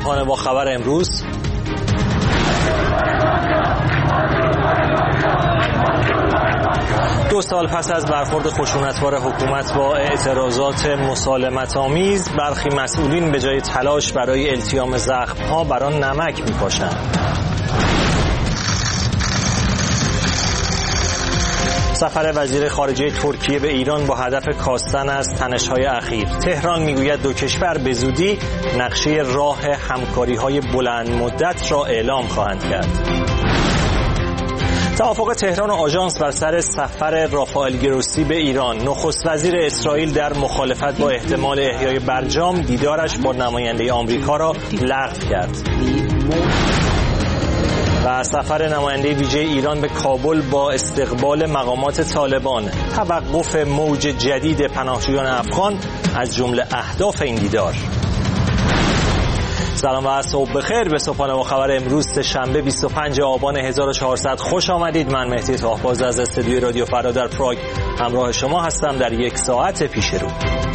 صبحانه با خبر امروز. دو سال پس از برخورد خشونتبار حکومت با اعتراضات مسالمت‌آمیز، برخی مسئولین به جای تلاش برای التیام زخم‌ها بر آن نمک می‌پاشند. سفر وزیر خارجه ترکیه به ایران با هدف کاستن از تنش‌های اخیر. تهران میگوید دو کشور به زودی نقشه راه همکاری‌های بلند مدت را اعلام خواهند کرد. توافق تهران و آژانس بر سر سفر رافائل گروسی به ایران. نخست وزیر اسرائیل در مخالفت با احتمال احیای برجام دیدارش با نماینده آمریکا را لغو کرد. و سفر نماینده ویژه ایران به کابل با استقبال مقامات طالبان. توقف موج جدید پناهجویان افغان از جمله اهداف این دیدار. سلام و صبح بخیر به صبحانه با خبر امروز شنبه 25 آبان 1400 خوش آمدید. من مهدی طاهباز از استودیوی رادیو فردا در پراگ همراه شما هستم در یک ساعت پیش رو.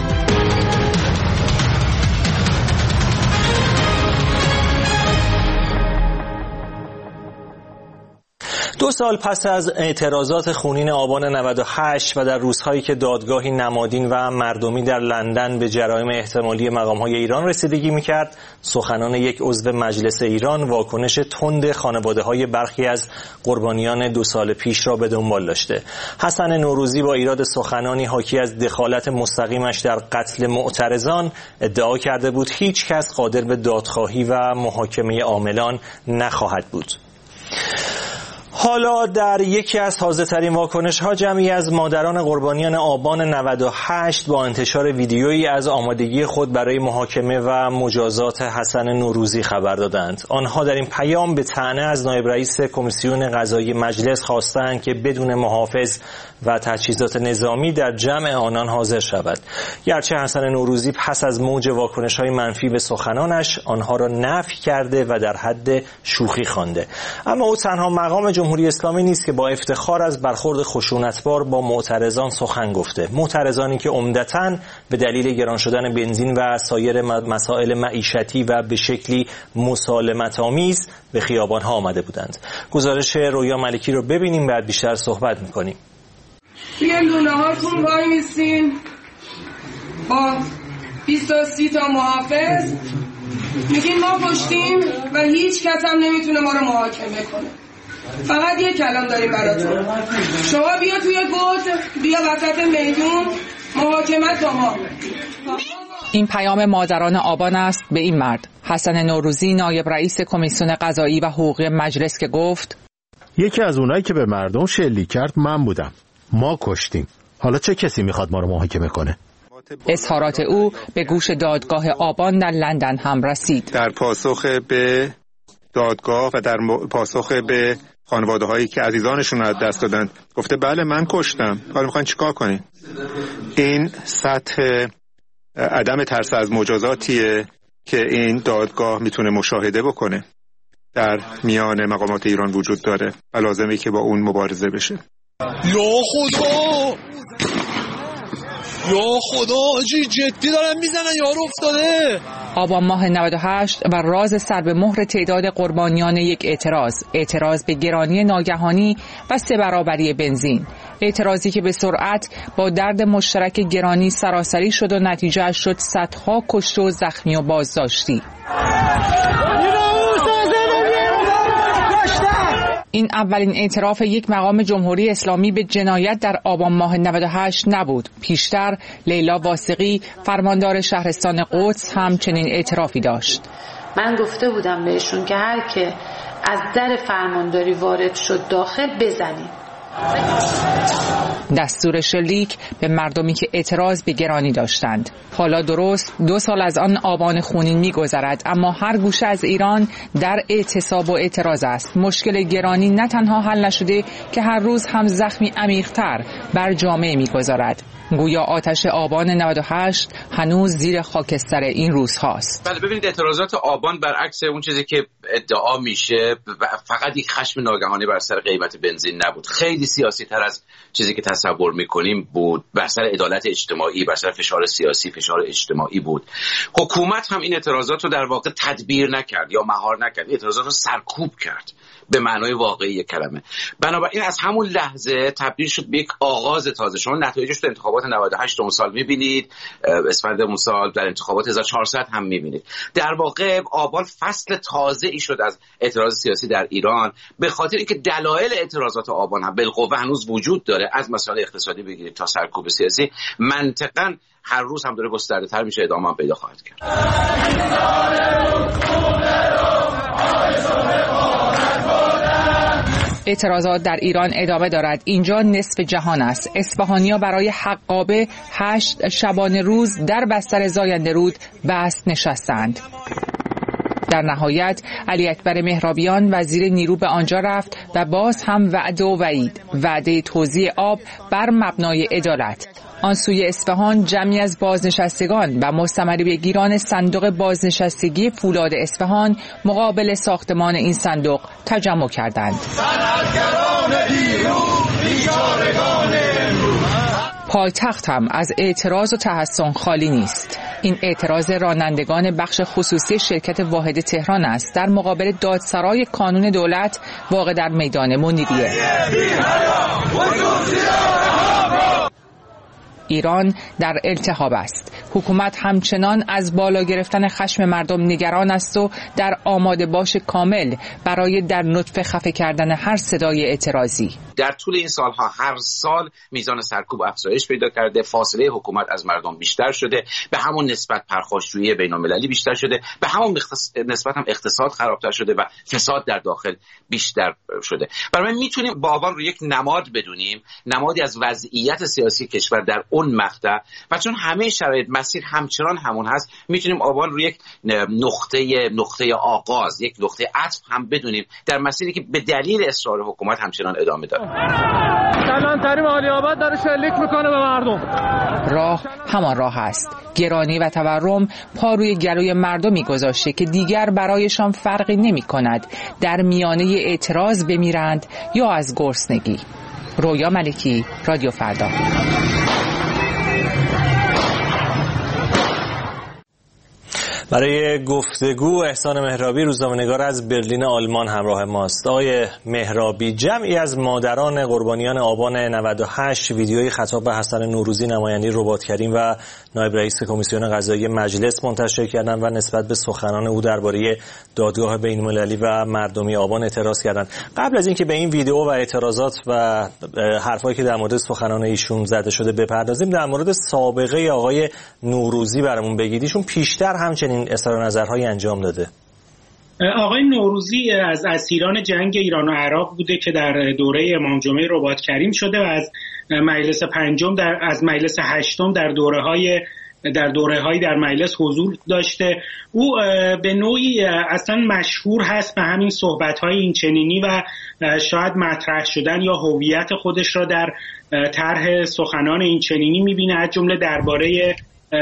دو سال پس از اعتراضات خونین آبان 98 و در روزهایی که دادگاهی نمادین و مردمی در لندن به جرایم احتمالی مقام‌های ایران رسیدگی می‌کرد، سخنان یک عضو مجلس ایران واکنش تند خانواده‌های برخی از قربانیان دو سال پیش را به دنبال داشته. حسن نوروزی با ایراد سخنانی حاکی از دخالت مستقیمش در قتل معترضان ادعا کرده بود هیچ کس قادر به دادخواهی و محاکمه عاملان نخواهد بود. حالا در یکی از تازه‌ترین واکنش‌ها جمعی از مادران قربانیان آبان 98 با انتشار ویدیویی از آمادگی خود برای محاکمه و مجازات حسن نوروزی خبر دادند. آنها در این پیام به طعنه از نایب رئیس کمیسیون قضایی مجلس خواستند که بدون محافظ و تجهیزات نظامی در جمع آنان حاضر شود. گرچه حسن نوروزی پس از موج واکنش‌های منفی به سخنانش آنها را نفی کرده و در حد شوخی خوانده، اما او تنها مقام جمهوری اسلامی نیست که با افتخار از برخورد خشونتبار با معترضان سخن گفته. معترضانی که عمدتاً به دلیل گران شدن بنزین و سایر مسائل معیشتی و به شکلی مسالمت‌آمیز به خیابان‌ها آمده بودند. گزارش رویا ملکی رو ببینیم، بعد بیشتر صحبت می‌کنیم. توی لونه هاتون وای میسین با 20 تا محافظ میگین ما کشتیم و هیچ کس هم نمیتونه ما رو محاکمه کنه. فقط یه کلام داریم براتون، شما بیا توی گوز، بیا وسط میدون، محاکمت با ما. این پیام مادران آبان است به این مرد حسن نوروزی، نایب رئیس کمیسیون قضایی و حقوقی مجلس، که گفت یکی از اونایی که به مردم شلیک کرد من بودم. ما کشتیم. حالا چه کسی میخواد ما رو محاکمه کنه؟ اظهارات او به گوش دادگاه آبان در لندن هم رسید. در پاسخ به دادگاه و در پاسخ به خانواده هایی که عزیزانشون رو از دست دادن گفته بله من کشتم. حالا میخواین چیکار کنین؟ این سطح عدم ترس از مجازاتیه که این دادگاه میتونه مشاهده بکنه در میان مقامات ایران وجود داره و لازمه که با اون مبارزه بشه. یا خدا آجی جدی دارن میزنن، یارو افتاده. آبان ماه 98 و راز سر به مهر تعداد قربانیان یک اعتراض به گرانی ناگهانی و 3 برابری بنزین. اعتراضی که به سرعت با درد مشترک گرانی سراسری شد و نتیجه شد صدها کشته و زخمی و بازداشتی. این اولین اعتراف یک مقام جمهوری اسلامی به جنایت در آبان ماه 98 نبود. پیشتر لیلا واثقی، فرماندار شهرستان قدس، هم چنین اعترافی داشت. من گفته بودم بهشون که هر که از در فرمانداری وارد شد داخل بزنید. دستور شلیک به مردمی که اعتراض به گرانی داشتند. حالا درست 2 سال از آن آبان خونین می‌گذرد، اما هر گوشه از ایران در اعتصاب و اعتراض است. مشکل گرانی نه تنها حل نشده که هر روز هم زخمی عمیق‌تر بر جامعه می‌گذارد. گویا آتش آبان 98 هنوز زیر خاکستر این روزهاست. بله ببینید، اعتراضات آبان برعکس اون چیزی که ادعا میشه فقط یک خشم ناگهانی بر سر قیمت بنزین نبود، خیلی سیاسی تر از چیزی که تصور میکنیم بود، بر سر عدالت اجتماعی، بر سر فشار سیاسی، فشار اجتماعی بود. حکومت هم این اعتراضات رو در واقع تدبیر نکرد یا مهار نکرد، اعتراضات رو سرکوب کرد به معنای واقعی کلمه. بنابراین از همون لحظه تبدیل شد به یک آغاز تازه. شما نتایجش در انتخابات 98 اون سال میبینید، اسفند اون سال در انتخابات 1400 هم میبینید. در واقع آبان فصل تازه‌ای شد از اعتراض سیاسی در ایران، به خاطر اینکه دلایل اعتراضات آبان هم بالقوه هنوز وجود داره، از مسائل اقتصادی بگیرید تا سرکوب سیاسی، منطقاً هر روز هم داره گسترده‌تر میشه، ادامه هم پیدا خواهد کرد. اعتراضات در ایران ادامه دارد. اینجا نصف جهان است. اصفهانی‌ها برای حقابه 8 شبانه روز در بستر زاینده رود بست نشستند. در نهایت علی اکبر مهرابیان وزیر نیرو به آنجا رفت و باز هم وعده و وعید، وعده توزیع آب بر مبنای عدالت. آن سوی اصفهان جمعی از بازنشستگان و مستمری بگیران صندوق بازنشستگی فولاد اصفهان مقابل ساختمان این صندوق تجمع کردند. پایتخت هم از اعتراض و تحسن خالی نیست. این اعتراض رانندگان بخش خصوصی شرکت واحد تهران است در مقابل دادسرای کانون دولت واقع در میدان منیریه. ایران در التهاب است. حکومت همچنان از بالا گرفتن خشم مردم نگران است و در آماده باش کامل برای در نطفه خفه کردن هر صدای اعتراضی. در طول این سالها هر سال میزان سرکوب افزایش پیدا کرده، فاصله حکومت از مردم بیشتر شده، به همون نسبت پرخاشجویی بین‌المللی بیشتر شده، به همون نسبت هم اقتصاد خرابتر شده و فساد در داخل بیشتر شده. برای میتونیم با آبان رو یک نماد بدونیم، نمادی از وضعیت سیاسی کشور در اون مقطع، و چون همه شرایط مسیر همچنان همون هست، میتونیم آبان رو یک نقطه آغاز، یک نقطه عطف هم بدونیم در مسیری که به دلیل اصرار حکومت همچنان ادامه داره. کلانتری عالی آباد داره شلیک میکنه به مردم. راه همان راه است. گرانی و تورم پا روی گلوی مردمی گذاشته که دیگر برایشان فرقی نمی کند در میانه اعتراض بمیرند یا از گرسنگی. رویا ملکی، رادیو فردا. برای گفتگو احسان مهرابی، روزنامه‌نگار از برلین آلمان همراه ماست. آقای مهرابی، جمعی از مادران قربانیان آبان 98 ویدیوی خطاب به حسن نوروزی نماینده رباط‌کریم و نایب رئیس کمیسیون قضایی مجلس منتشر کردند و نسبت به سخنان او درباره دادگاه بین‌المللی و مردمی آبان اعتراض کردند. قبل از اینکه به این ویدیو و اعتراضات و حرفایی که در مورد سخنان ایشون زده شده بپردازیم، در مورد سابقه آقای نوروزی برامون بگید. ایشون پیشتر همچنین اظهار نظرهایی انجام داده. آقای نوروزی از اسیران جنگ ایران و عراق بوده که در دوره امام جمعه رباط‌کریم شده و از مجلس پنجم از مجلس هشتم در دوره‌هایی در مجلس حضور داشته. او به نوعی اصلا مشهور هست به همین صحبت‌های اینچنینی و شاید مطرح شدن یا هویت خودش را در طرح سخنان اینچنینی می‌بینه، از جمله درباره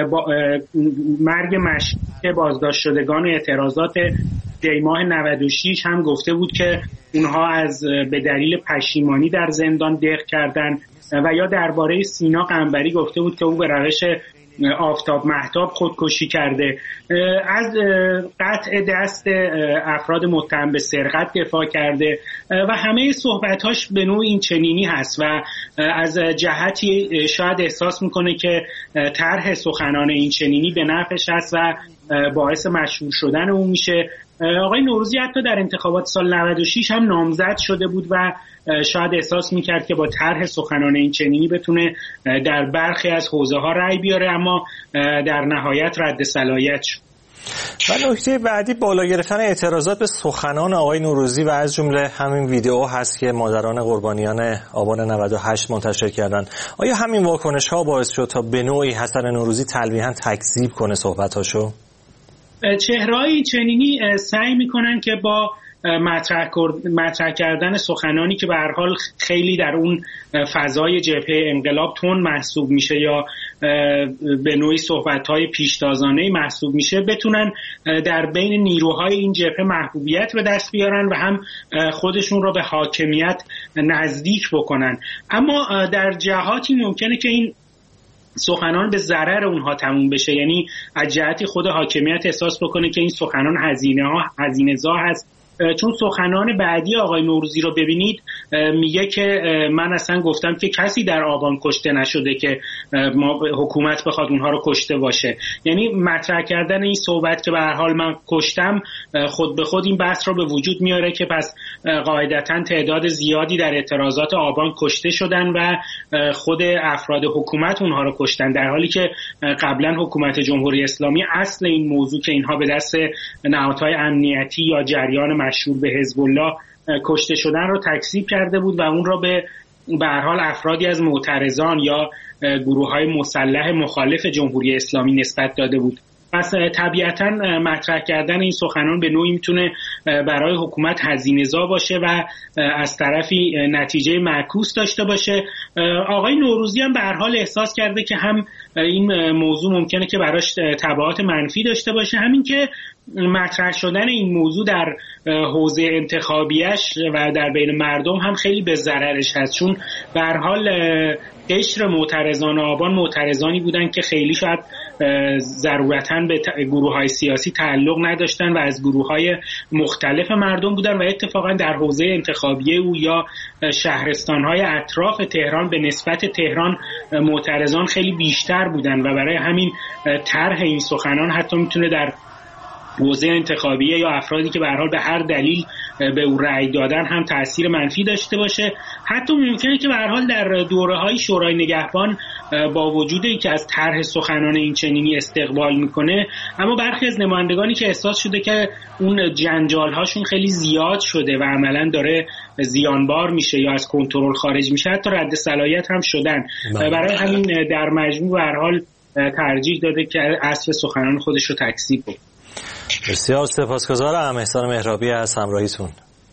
مرگ مشروط بازداشت شدگان اعتراضات دیماه 96 هم گفته بود که اونها به دلیل پشیمانی در زندان دق کردن، و یا درباره سینا قنبری گفته بود که او به روش آفتاب مهتاب خودکشی کرده. از قطع دست افراد متهم به سرقت دفاع کرده و همه صحبتاش به نوع این چنینی هست و از جهتی شاید احساس میکنه که طرح سخنان این چنینی به نفعش هست و باعث مشهور شدن اون میشه. آقای نوروزی حتی در انتخابات سال 96 هم نامزد شده بود و شاید احساس میکرد که با طرح سخنان این چنینی بتونه در برخی از حوزه ها رأی بیاره، اما در نهایت رد صلاحیت شد. و نکته بعدی بالا گرفتن اعتراضات به سخنان آقای نوروزی و از جمله همین ویدیو هست که مادران قربانیان آبان 98 منتشر کردن. آیا همین واکنش ها باعث شد تا به نوعی حسن نوروزی تلویحاً تکذیب کنه صحبتاشو؟ چهره‌های چنینی سعی میکنن که با مطرح کردن سخنانی که به هر حال خیلی در اون فضای جبهه انقلاب تون محسوب میشه یا به نوعی صحبت‌های پیشتازانه محسوب میشه بتونن در بین نیروهای این جبهه محبوبیت به دست بیارن و هم خودشون رو به حاکمیت نزدیک بکنن. اما در جهاتی ممکنه که این سخنان به ضرر اونها تموم بشه، یعنی از جهتی خود حاکمیت احساس بکنه که این سخنان هزینه‌زا هست. چون سخنان بعدی آقای نوروزی رو ببینید میگه که من اصلا گفتم که کسی در آبان کشته نشده که حکومت بخواد اونها رو کشته باشه. یعنی مطرح کردن این صحبت که به هر حال من کشتم خود به خود این بحث رو به وجود میاره که پس قاعدتاً تعداد زیادی در اعتراضات آبان کشته شدن و خود افراد حکومت اونها رو کشتن، در حالی که قبلا حکومت جمهوری اسلامی اصل این موضوع که اینها به دست نهادهای امنیتی یا جریان مشهور به حزب الله کشته شدن رو تکذیب کرده بود و اون را به هر حال افرادی از معترضان یا گروه‌های مسلح مخالف جمهوری اسلامی نسبت داده بود. پس طبیعتاً مطرح کردن این سخنان به نوعی میتونه برای حکومت هزینه‌زا باشه و از طرفی نتیجه معکوس داشته باشه. آقای نوروزی هم به هر حال احساس کرده که هم این موضوع ممکنه که براش تبعات منفی داشته باشه، همین که مطرح شدن این موضوع در حوزه انتخابیش و در بین مردم هم خیلی به ضررش هست، چون به هر حال قشر معترضان آبان معترضانی بودن که خیلی شاید ضرورتاً به گروه‌های سیاسی تعلق نداشتن و از گروه‌های مختلف مردم بودن و اتفاقاً در حوزه انتخابی او یا شهرستان‌های اطراف تهران به نسبت تهران معترضان خیلی بیشتر بودن و برای همین طرح این سخنان حتی میتونه در حوزه انتخابیه یا افرادی که به هر حال به هر دلیل به او رأی دادن هم تأثیر منفی داشته باشه. حتی ممکنه که به هر حال در دوره‌های شورای نگهبان با وجود اینکه از طرح سخنان این چنینی استقبال میکنه، اما برخی از نمایندگانی که احساس شده که اون جنجال‌هاشون خیلی زیاد شده و عملاً داره زیانبار میشه یا از کنترل خارج میشه، حتی رد صلاحیت هم شدن. برای همین در مجموع به هر حال ترجیح داده که اصل سخنان خودش رو تکذیب کنه. بسیار سپاسگزارم. احسان مهرابی از همراهیتون.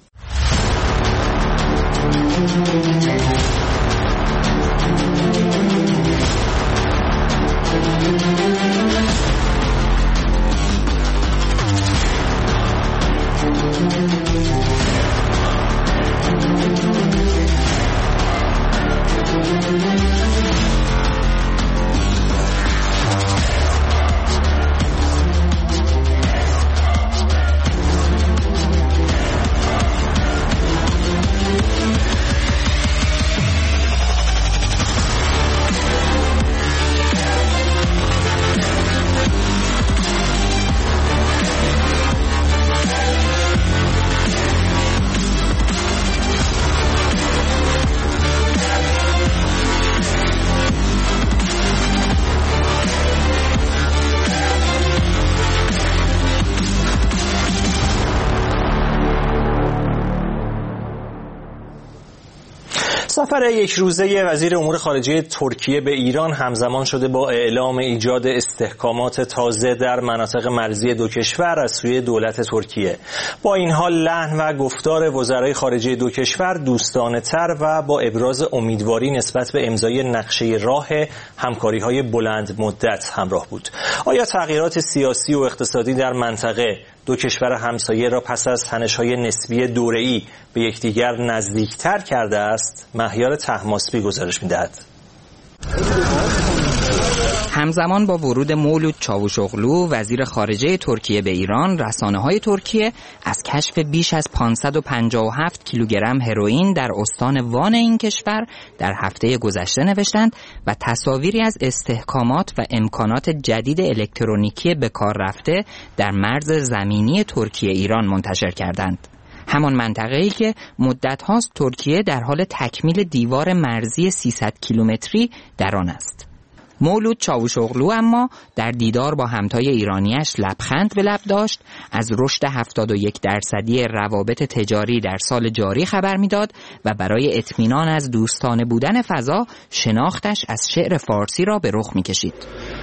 سفر یک روزه وزیر امور خارجه ترکیه به ایران همزمان شده با اعلام ایجاد استحکامات تازه در مناطق مرزی دو کشور از سوی دولت ترکیه. با این حال لحن و گفتار وزرای خارجه دو کشور دوستانه‌تر و با ابراز امیدواری نسبت به امضای نقشه راه همکاری‌های بلند مدت همراه بود. آیا تغییرات سیاسی و اقتصادی در منطقه دو کشور همسایه را پس از تنش‌های نسبی دوره‌ای به یکدیگر نزدیکتر کرده است؟ مهیار طهماسبی گزارش می‌دهد. همزمان با ورود مولود چاوشوغلو وزیر خارجه ترکیه به ایران، رسانه‌های ترکیه از کشف بیش از 557 کیلوگرم هروئین در استان وان این کشور در هفته گذشته نوشتند و تصاویری از استحکامات و امکانات جدید الکترونیکی به کار رفته در مرز زمینی ترکیه ایران منتشر کردند. همان منطقه‌ای که مدت هاست ترکیه در حال تکمیل دیوار مرزی 300 کیلومتری در آن است. مولود چاوشوغلو اما در دیدار با همتای ایرانیش لبخند به لب داشت، از رشد 71% روابط تجاری در سال جاری خبر میداد و برای اطمینان از دوستانه بودن فضا شناختش از شعر فارسی را به رخ میکشید.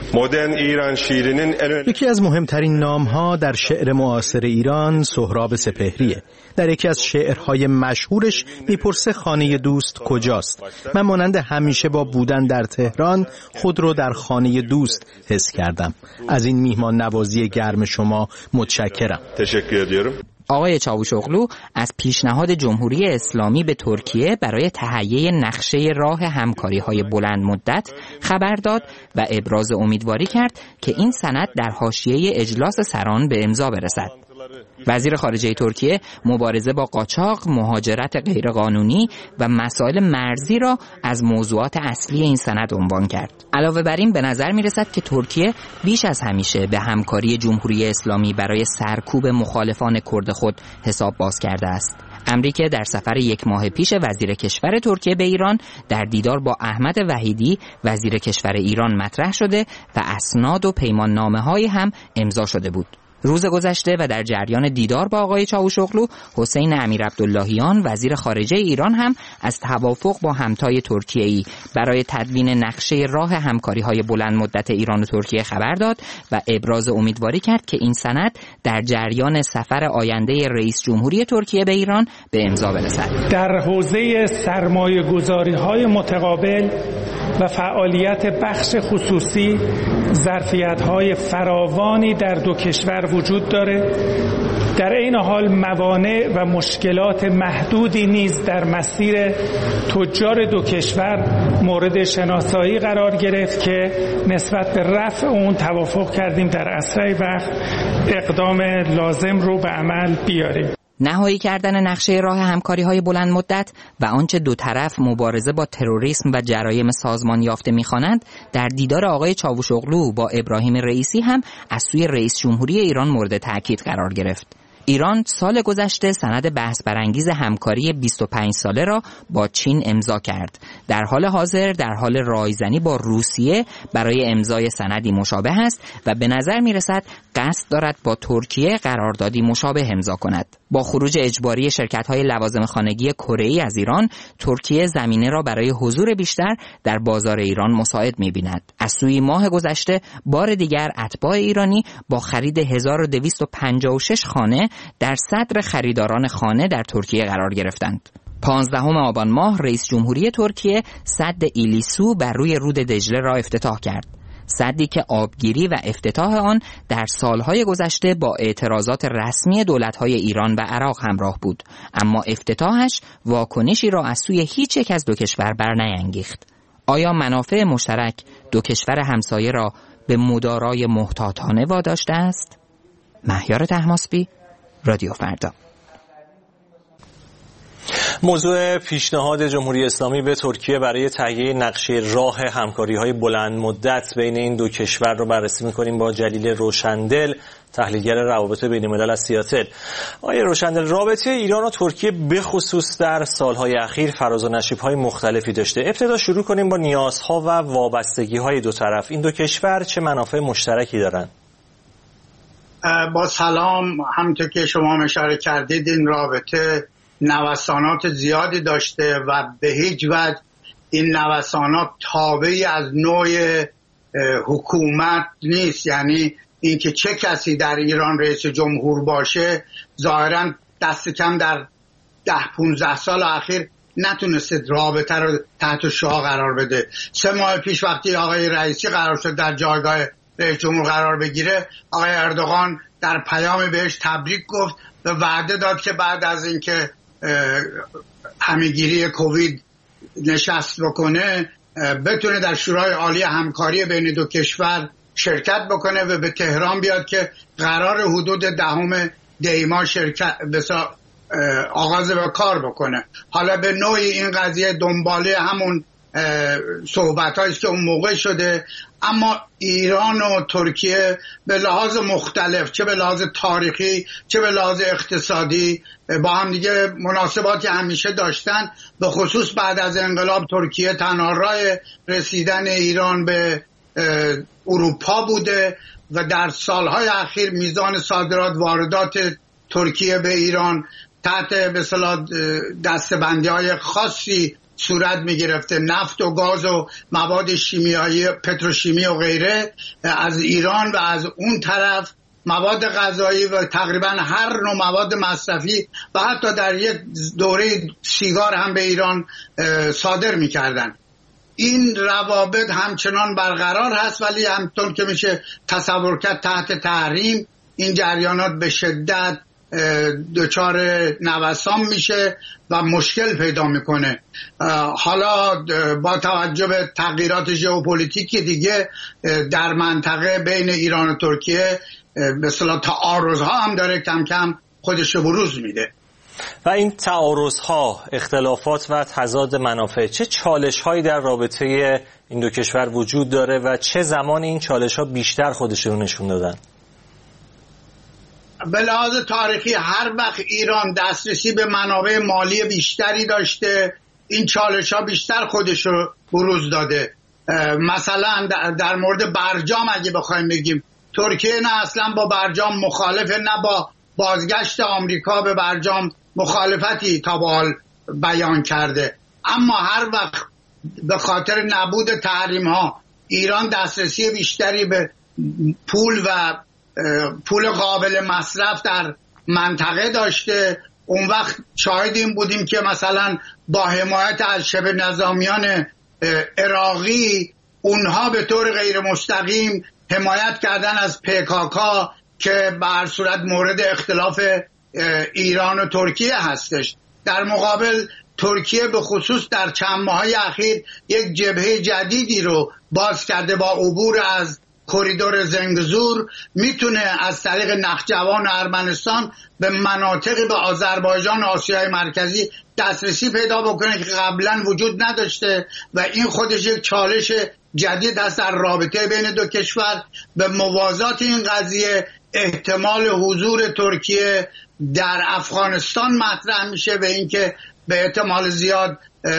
یکی از مهمترین نام‌ها در شعر معاصر ایران سهراب سپهریه. در یکی از شعرهای مشهورش میپرسه خانه دوست کجاست؟ من مانند همیشه با بودن در تهران خود رو در خانه دوست حس کردم. از این میهمان نوازی گرم شما متشکرم. تشکر ediyorum. آقای چاوشوغلو از پیشنهاد جمهوری اسلامی به ترکیه برای تهیه نقشه راه همکاری‌های بلند مدت خبر داد و ابراز امیدواری کرد که این سند در حاشیه اجلاس سران به امضا برسد. وزیر خارجه ترکیه مبارزه با قاچاق، مهاجرت غیرقانونی و مسائل مرزی را از موضوعات اصلی این سند عنوان کرد. علاوه بر این به نظر می رسد که ترکیه بیش از همیشه به همکاری جمهوری اسلامی برای سرکوب مخالفان کرد خود حساب باز کرده است. امری که در سفر 1 ماه پیش وزیر کشور ترکیه به ایران در دیدار با احمد وحیدی وزیر کشور ایران مطرح شده و اسناد و پیماننامه‌های هم امضا شده بود. روز گذشته و در جریان دیدار با آقای چاوشوغلو، حسین امیرعبداللهیان وزیر خارجه ایران هم از توافق با همتای ترکیه‌ای برای تدوین نقشه راه همکاری‌های بلند مدت ایران و ترکیه خبر داد و ابراز امیدواری کرد که این سند در جریان سفر آینده رئیس جمهوری ترکیه به ایران به امضا برسد. در حوزه سرمایه‌گذاری‌های متقابل و فعالیت بخش خصوصی ظرفیت‌های فراوانی در دو کشور وجود داره. در این حال موانع و مشکلات محدودی نیز در مسیر تجار دو کشور مورد شناسایی قرار گرفت که نسبت به رفع اون توافق کردیم در اسرع وقت اقدام لازم رو به عمل بیاریم. نهایی کردن نقشه راه همکاری‌های بلند مدت و آنچه دو طرف مبارزه با تروریسم و جرایم سازمان یافته می‌خوانند در دیدار آقای چاوشوغلو با ابراهیم رئیسی هم از سوی رئیس جمهوری ایران مورد تأکید قرار گرفت. ایران سال گذشته سند بحث برانگیز همکاری 25 ساله را با چین امضا کرد. در حال حاضر در حال رایزنی با روسیه برای امضای سندی مشابه است و به نظر می رسد قصد دارد با ترکیه قراردادی مشابه امضا کند. با خروج اجباری شرکت‌های لوازم خانگی کره‌ای از ایران، ترکیه زمینه را برای حضور بیشتر در بازار ایران مساعد می‌بیند. از سوی ماه گذشته بار دیگر اتباع ایرانی با خرید 1256 خانه در صدر خریداران خانه در ترکیه قرار گرفتند. 15 آبان ماه رئیس جمهوری ترکیه سد ایلیسو بر روی رود دجله را افتتاح کرد. سدی که آبگیری و افتتاح آن در سالهای گذشته با اعتراضات رسمی دولت‌های ایران و عراق همراه بود، اما افتتاحش واکنشی را از سوی هیچ یک از دو کشور برنیانگیخت. آیا منافع مشترک دو کشور همسایه را به مدارای محتاطانه واداشته است؟ مهیار طهماسبی، رادیو فردا. موضوع پیشنهاد جمهوری اسلامی به ترکیه برای تهیه نقشه راه همکاری‌های بلند مدت بین این دو کشور رو بررسی می‌کنیم با جلیل روشندل، تحلیلگر روابط بین‌الملل از سیاتل. آقای روشندل، رابطه ایران و ترکیه به خصوص در سالهای اخیر فراز و نشیب‌های مختلفی داشته. ابتدا شروع کنیم با نیازها و وابستگی‌های دو طرف. این دو کشور چه منافع مشترکی دارند؟ با سلام، همونطور که شما اشاره کردید این رابطه نوسانات زیادی داشته و به هیچ وجه این نوسانات تابعی از نوع حکومت نیست. یعنی اینکه چه کسی در ایران رئیس جمهور باشه ظاهراً دست کم در 10-15 سال اخیر نتونسته رابطه رو تحت شعاع قرار بده. 3 ماه پیش وقتی آقای رئیسی قرار شد در جایگاه رئیس جمهور قرار بگیره، آقای اردوغان در پیام بهش تبریک گفت و وعده داد که بعد از اینکه همه‌گیری کووید نشست بکنه بتونه در شورای عالی همکاری بین دو کشور شرکت بکنه و به تهران بیاد که قرار حدود 10 دی ماه آغاز به کار بکنه. حالا به نوعی این قضیه دنباله همون صحبت‌هایی که اون موقع شده، اما ایران و ترکیه به لحاظ مختلف، چه به لحاظ تاریخی چه به لحاظ اقتصادی، با هم دیگه مناسباتی همیشه داشتن. به خصوص بعد از انقلاب ترکیه تنها راه رسیدن ایران به اروپا بوده و در سالهای اخیر میزان صادرات واردات ترکیه به ایران تحت به اصطلاح دسته‌بندی‌های خاصی صورت میگرفته. نفت و گاز و مواد شیمیایی، پتروشیمی و غیره از ایران و از اون طرف مواد غذایی و تقریبا هر نوع مواد مصرفی و حتی در یک دوره سیگار هم به ایران صادر میکردن. این روابط همچنان برقرار هست، ولی همطور که میشه تصور کرد تحت تحریم این جریانات به شدت دچار نوسان میشه و مشکل پیدا میکنه. حالا با توجه به تغییرات ژئوپلیتیکی دیگه در منطقه بین ایران و ترکیه به اصطلاح تعارض‌ها هم داره کم کم خودش رو بروز میده. و این تعارض‌ها، اختلافات و تضاد منافع چه چالش‌هایی در رابطه این دو کشور وجود داره و چه زمان این چالش‌ها بیشتر خودشون نشون دادن؟ به لحاظ تاریخی هر وقت ایران دسترسی به منابع مالی بیشتری داشته این چالش‌ها بیشتر خودش رو بروز داده. مثلا در مورد برجام اگه بخوایم بگیم، ترکیه نه اصلا با برجام مخالفه، نه با بازگشت آمریکا به برجام مخالفتی تا به حال بیان کرده، اما هر وقت به خاطر نبود تحریم ها ایران دسترسی بیشتری به پول قابل مصرف در منطقه داشته، اون وقت شاهد این بودیم که مثلا با حمایت از شبه نظامیان عراقی اونها به طور غیر مستقیم حمایت کردن از PKK که به هر صورت مورد اختلاف ایران و ترکیه هستش. در مقابل ترکیه به خصوص در چند ماهه اخیر یک جبهه جدیدی رو باز کرده با عبور از کریدور زنگزور، میتونه از طریق نخجوان ارمنستان به مناطق به آذربایجان آسیای مرکزی دسترسی پیدا بکنه که قبلا وجود نداشته و این خودش یک چالش جدید است در رابطه بین دو کشور. به موازات این قضیه احتمال حضور ترکیه در افغانستان مطرح میشه و اینکه به احتمال زیاد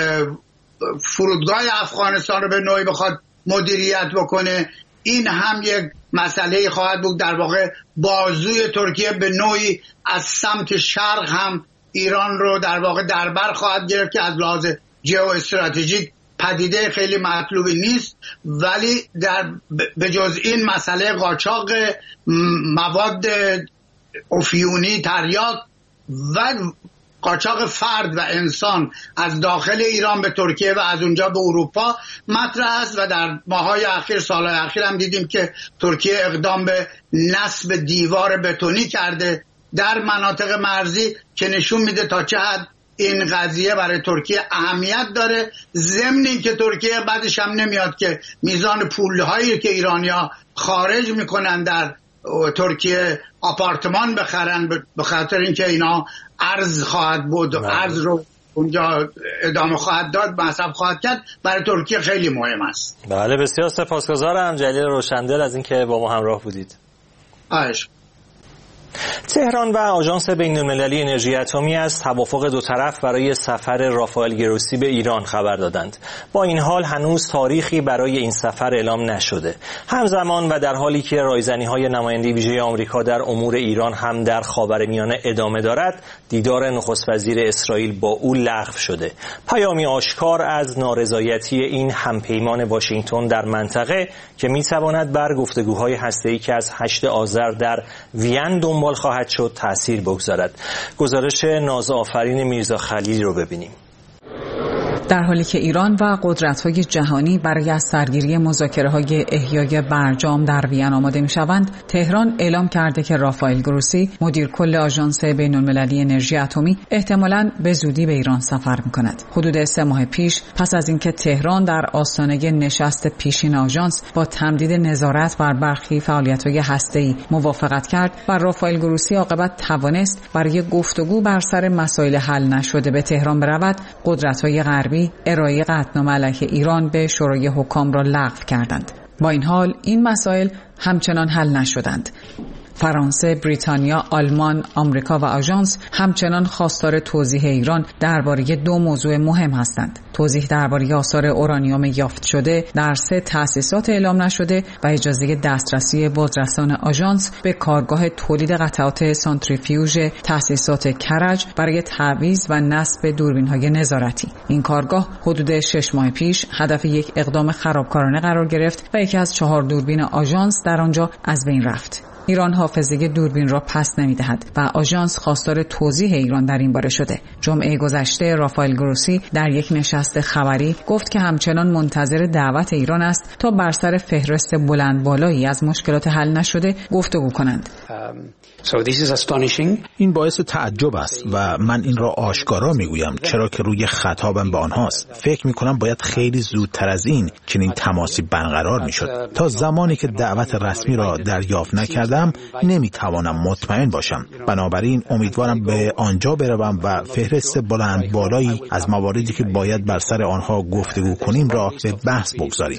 فرودگاه افغانستان رو به نوعی بخواد مدیریت بکنه. این هم یک مسئله خواهد بود. در واقع بازوی ترکیه به نوعی از سمت شرق هم ایران رو در واقع در بر خواهد گرفت که از لحاظ ژئو استراتژیک پدیده خیلی مطلوبی نیست، ولی به جز این مسئله قاچاق مواد افیونی، تریاک و قاچاق فرد و انسان از داخل ایران به ترکیه و از اونجا به اروپا مطرح است و در ماهای اخیر، سالهای اخیر هم دیدیم که ترکیه اقدام به نصب دیوار بتونی کرده در مناطق مرزی که نشون میده تا چه حد این قضیه برای ترکیه اهمیت داره. ضمن این که ترکیه بعدش هم نمیاد که میزان پولهایی که ایرانیا خارج میکنن در ترکیه آپارتمان بخرن به خاطر اینکه اینا ارز خواهد بود، ارز رو اونجا ادامه خواهد داد، مصرف خواهد کرد، برای ترکیه خیلی مهم است. بله، بسیار سپاسگزارم جلیل روشندل از اینکه با ما همراه بودید. آیش. تهران و آژانس بین‌المللی انرژی اتمی از توافق دو طرف برای سفر رافائل گروسی به ایران خبر دادند. با این حال هنوز تاریخی برای این سفر اعلام نشده. همزمان و در حالی که رایزنی‌های نماینده ویژه آمریکا در امور ایران هم در خاورمیانه ادامه دارد، دیدار نخست وزیر اسرائیل با او لغو شده. پیامی آشکار از نارضایتی این همپیمان واشنگتن در منطقه که می‌تواند بر گفتگوهای هسته‌ای که از 8 آذر در وین دنبال خواهد شد تأثیر بگذارد. گزارش نازآفرین میرزا خلیلی رو ببینیم. در حالی که ایران و قدرت‌های جهانی برای از سرگیری مذاکره‌های احیای برجام در وین آماده می‌شوند، تهران اعلام کرده که رافائل گروسی، مدیر کل آژانس بین‌المللی انرژی اتمی، احتمالاً به زودی به ایران سفر می‌کند. حدود 3 ماه پیش پس از اینکه تهران در آستانه نشست پیشین آژانس با تمدید نظارت بر برخی فعالیت‌های هسته‌ای موافقت کرد و رافائل گروسی عاقبت توانست برای گفتگو بر سر مسائل حل نشده به تهران برود، قدرت‌های غربی ارائه قطعنامه علیه ایران به شورای حکام را لغو کردند. با این حال این مسائل همچنان حل نشدند. فرانسه، بریتانیا، آلمان، آمریکا و آژانس همچنان خواستار توضیح ایران درباره دو موضوع مهم هستند: توضیح درباره آثار اورانیوم یافت شده در 3 تأسیسات اعلام نشده و اجازه دسترسی بازرسان آژانس به کارگاه تولید قطعات سانتریفیوژ تأسیسات کرج برای تعویض و نصب دوربین‌های نظارتی. این کارگاه حدود 6 ماه پیش هدف یک اقدام خرابکارانه قرار گرفت و یکی از 4 دوربین آژانس در آنجا از بین رفت. ایران حافظه دوربین را پس نمی‌دهد و آژانس خواستار توضیح ایران در این باره شده. جمعه گذشته رافائل گروسی در یک نشست خبری گفت که همچنان منتظر دعوت ایران است تا بر سر فهرست بلند بالایی از مشکلات حل نشده گفتگو کنند. این باعث تعجب است و من این را آشکارا میگویم چرا که روی خطابم به آنهاست. فکر میکنم باید خیلی زودتر از این چنین تماسی برقرار میشد. تا زمانی که دعوت رسمی را دریافت نکردم نمیتوانم مطمئن باشم. بنابراین امیدوارم به آنجا بروم و فهرست بلند بالایی از مواردی که باید بر سر آنها گفتگو کنیم را به بحث بگذاریم.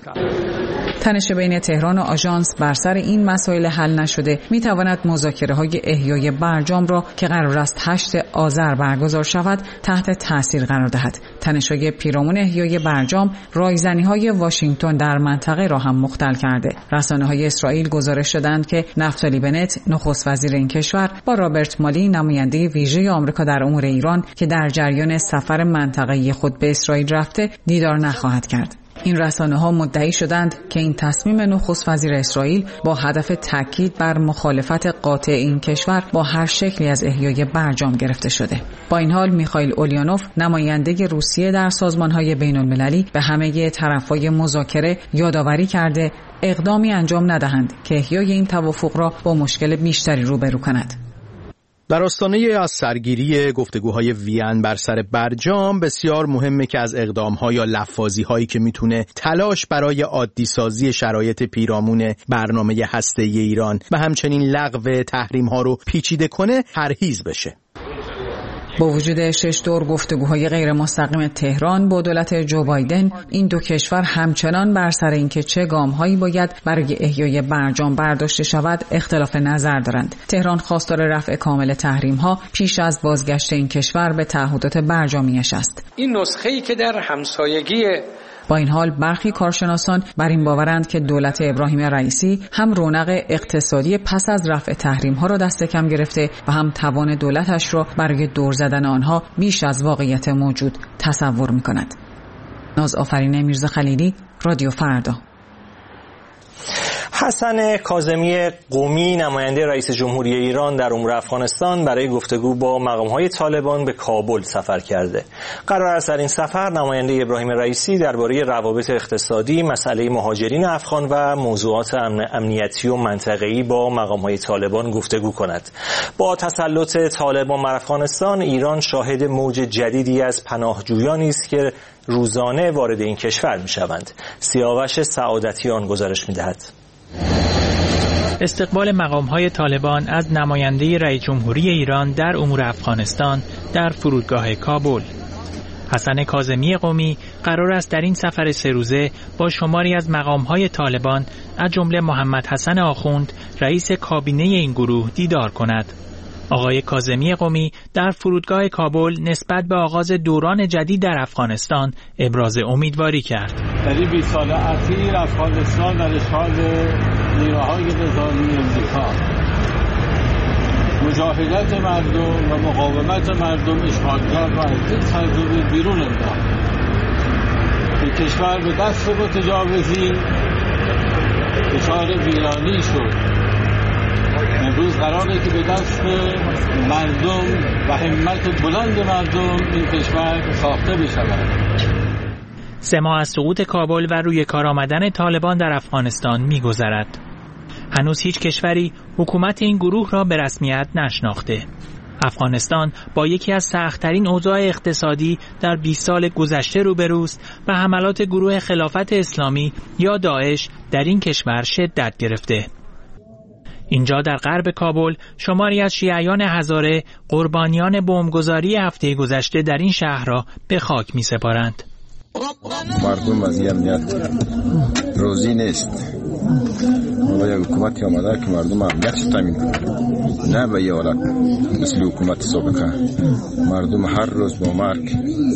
تنش بین تهران و آژانس بر سر این مسائل حل نشده میتواند مذاکره‌های احیای برجام را که قرار است 8 آذر برگزار شود تحت تاثیر قرار دهد. تنش‌های پیرامون احیای برجام رایزنی‌های واشنگتن در منطقه را هم مختل کرده. رسانه‌های اسرائیل گزارش دادند که نفتالی بنت نخست وزیر این کشور با رابرت مالی نماینده ویژه آمریکا در امور ایران که در جریان سفر منطقه‌ای خود به اسرائیل رفته دیدار نخواهد کرد. این رسانه‌ها مدعی شدند که این تصمیم نخست وزیر اسرائیل با هدف تاکید بر مخالفت قاطع این کشور با هر شکلی از احیای برجام گرفته شده. با این حال میخائیل اولیانوف نماینده روسیه در سازمان‌های بین‌المللی به همه طرف‌های مذاکره یادآوری کرده اقدامی انجام ندهند که احیای این توافق را با مشکل بیشتری روبرو کند. در آستانه از سرگیری گفتگوهای وین بر سر برجام بسیار مهمه که از اقدام‌ها یا لفاظی‌هایی که میتونه تلاش برای عادی سازی شرایط پیرامون برنامه هسته‌ای ایران و همچنین لغو تحریم‌ها رو پیچیده کنه پرهیز بشه. با وجود 6 دور گفتگوهای غیر مستقیم تهران با دولت جو بایدن، این دو کشور همچنان بر سر اینکه چه گام‌هایی باید برای احیای برجام برداشته شود اختلاف نظر دارند. تهران خواستار رفع کامل تحریم‌ها پیش از بازگشت این کشور به تعهدات برجامیش است. این نسخه‌ای که در همسایگی با این حال برخی کارشناسان بر این باورند که دولت ابراهیم رئیسی هم رونق اقتصادی پس از رفع تحریم‌ها را دست کم گرفته و هم توان دولتش را برای دور زدن آنها بیش از واقعیت موجود تصور می‌کند. نازآفرین میرزا خلیلی، رادیو فردا. حسن کاظمی قمی نماینده رئیس جمهوری ایران در امور افغانستان برای گفتگو با مقام‌های طالبان به کابل سفر کرده. قرار است در این سفر نماینده ابراهیم رئیسی درباره روابط اقتصادی، مسئله مهاجرین افغان و موضوعات امنیتی و منطقه‌ای با مقام‌های طالبان گفتگو کند. با تسلط طالبان بر افغانستان، ایران شاهد موج جدیدی از پناهجویانی است که روزانه وارد این کشور می‌شوند. سیاوش سعادتیان گزارش می‌دهد. استقبال مقام‌های طالبان از نماینده رئیس جمهوری ایران در امور افغانستان در فرودگاه کابل. حسن کاظمی قمی قرار است در این سفر 3 روزه با شماری از مقام‌های طالبان از جمله محمد حسن آخوند رئیس کابینه این گروه دیدار کند. آقای کاظمی قمی در فرودگاه کابل نسبت به آغاز دوران جدید در افغانستان ابراز امیدواری کرد. در این 20 سال اخیر افغانستان در اشغال نیروهای نظامی امریکا، مجاهدت مردم و مقاومت مردم اشغالگر را از این سرزمین بیرون انداخت. به کشور به دست متجاوزین دچار ویرانی شد. امروز قراره که به دست مردم و همت بلند مردم این کشور ساخته بشود. 3 ماه از سقوط کابل و روی کار آمدن طالبان در افغانستان می‌گذرد. هنوز هیچ کشوری حکومت این گروه را به رسمیت نشناخته. افغانستان با یکی از سخت‌ترین اوضاع اقتصادی در 20 سال گذشته روبروست و حملات گروه خلافت اسلامی یا داعش در این کشور شدت گرفته. اینجا در غرب کابل شماری از شیعیان هزاره قربانیان بمبگذاری هفته گذشته در این شهر را به خاک می‌سپارند. مردم از امنیت روزی نیست. حالا یک حکومتی آمده که مردم امنیتش تامین کنه، نه به یه حالت مثل حکومت سابقه مردم هر روز با مرگ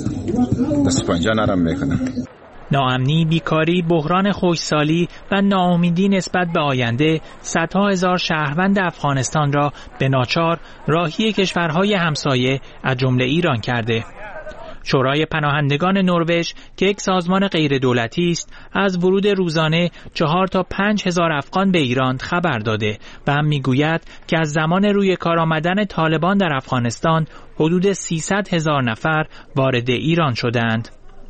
دست پنجه نرم میکنن. ناامنی، بیکاری، بحران خشکسالی و ناامیدی نسبت به آینده صدها هزار شهروند افغانستان را به ناچار راهی کشورهای همسایه از جمله ایران کرده. شورای پناهندگان نروژ که یک سازمان غیر دولتی است از ورود روزانه 4 تا 5 هزار افغان به ایران خبر داده و هم میگوید که از زمان روی کار آمدن طالبان در افغانستان حدود 300 هزار نفر وارد ایران شدند.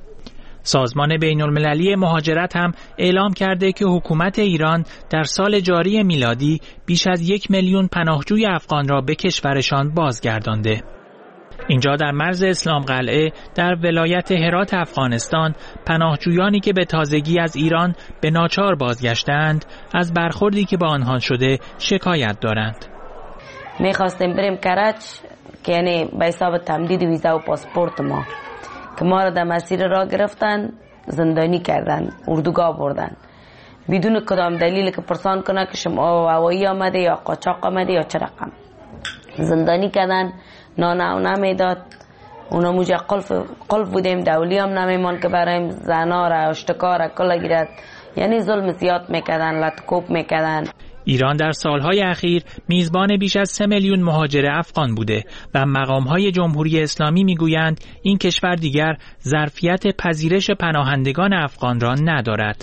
سازمان بین المللی مهاجرت هم اعلام کرده که حکومت ایران در سال جاری میلادی بیش از 1 میلیون پناهجوی افغان را به کشورشان بازگردانده. اینجا در مرز اسلام قلعه در ولایت هرات افغانستان پناهجویانی که به تازگی از ایران به ناچار بازگشتند از برخوردی که با آنها شده شکایت دارند. میخواستیم بریم کرج که یعنی به حساب تمدید ویزا و پاسپورت ما که ما را در مسیر راه گرفتن، زندانی کردن، اردوگاه بردن بدون کدام دلیل که پرسان کنه که شما هوایی آمده یا قاچاق آمده یا چه رقم. زندانی کردن، نان نمیداد، اونا موجه قلف بودیم، دولی هم نمیمان که برایم زنا را اشتکار را کلا گیرد، یعنی ظلم زیاد میکردن، لطکوب میکردن. ایران در سالهای اخیر میزبان بیش از 3 میلیون مهاجر افغان بوده و مقامهای جمهوری اسلامی میگویند این کشور دیگر ظرفیت پذیرش پناهندگان افغان را ندارد.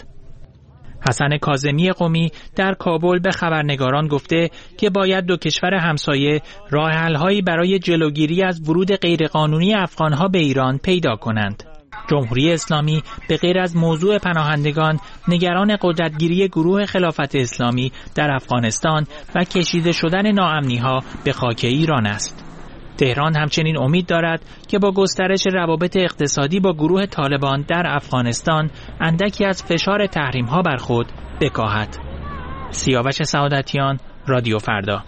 حسن کاظمی قمی در کابل به خبرنگاران گفته که باید دو کشور همسایه راه حل‌هایی برای جلوگیری از ورود غیرقانونی افغانها به ایران پیدا کنند. جمهوری اسلامی به غیر از موضوع پناهندگان نگران قدرتگیری گروه خلافت اسلامی در افغانستان و کشیده شدن ناامنی‌ها به خاک ایران است. تهران همچنین امید دارد که با گسترش روابط اقتصادی با گروه طالبان در افغانستان اندکی از فشار تحریم‌ها بر خود بکاهد. سیاوش سعادتیان، رادیو فردا.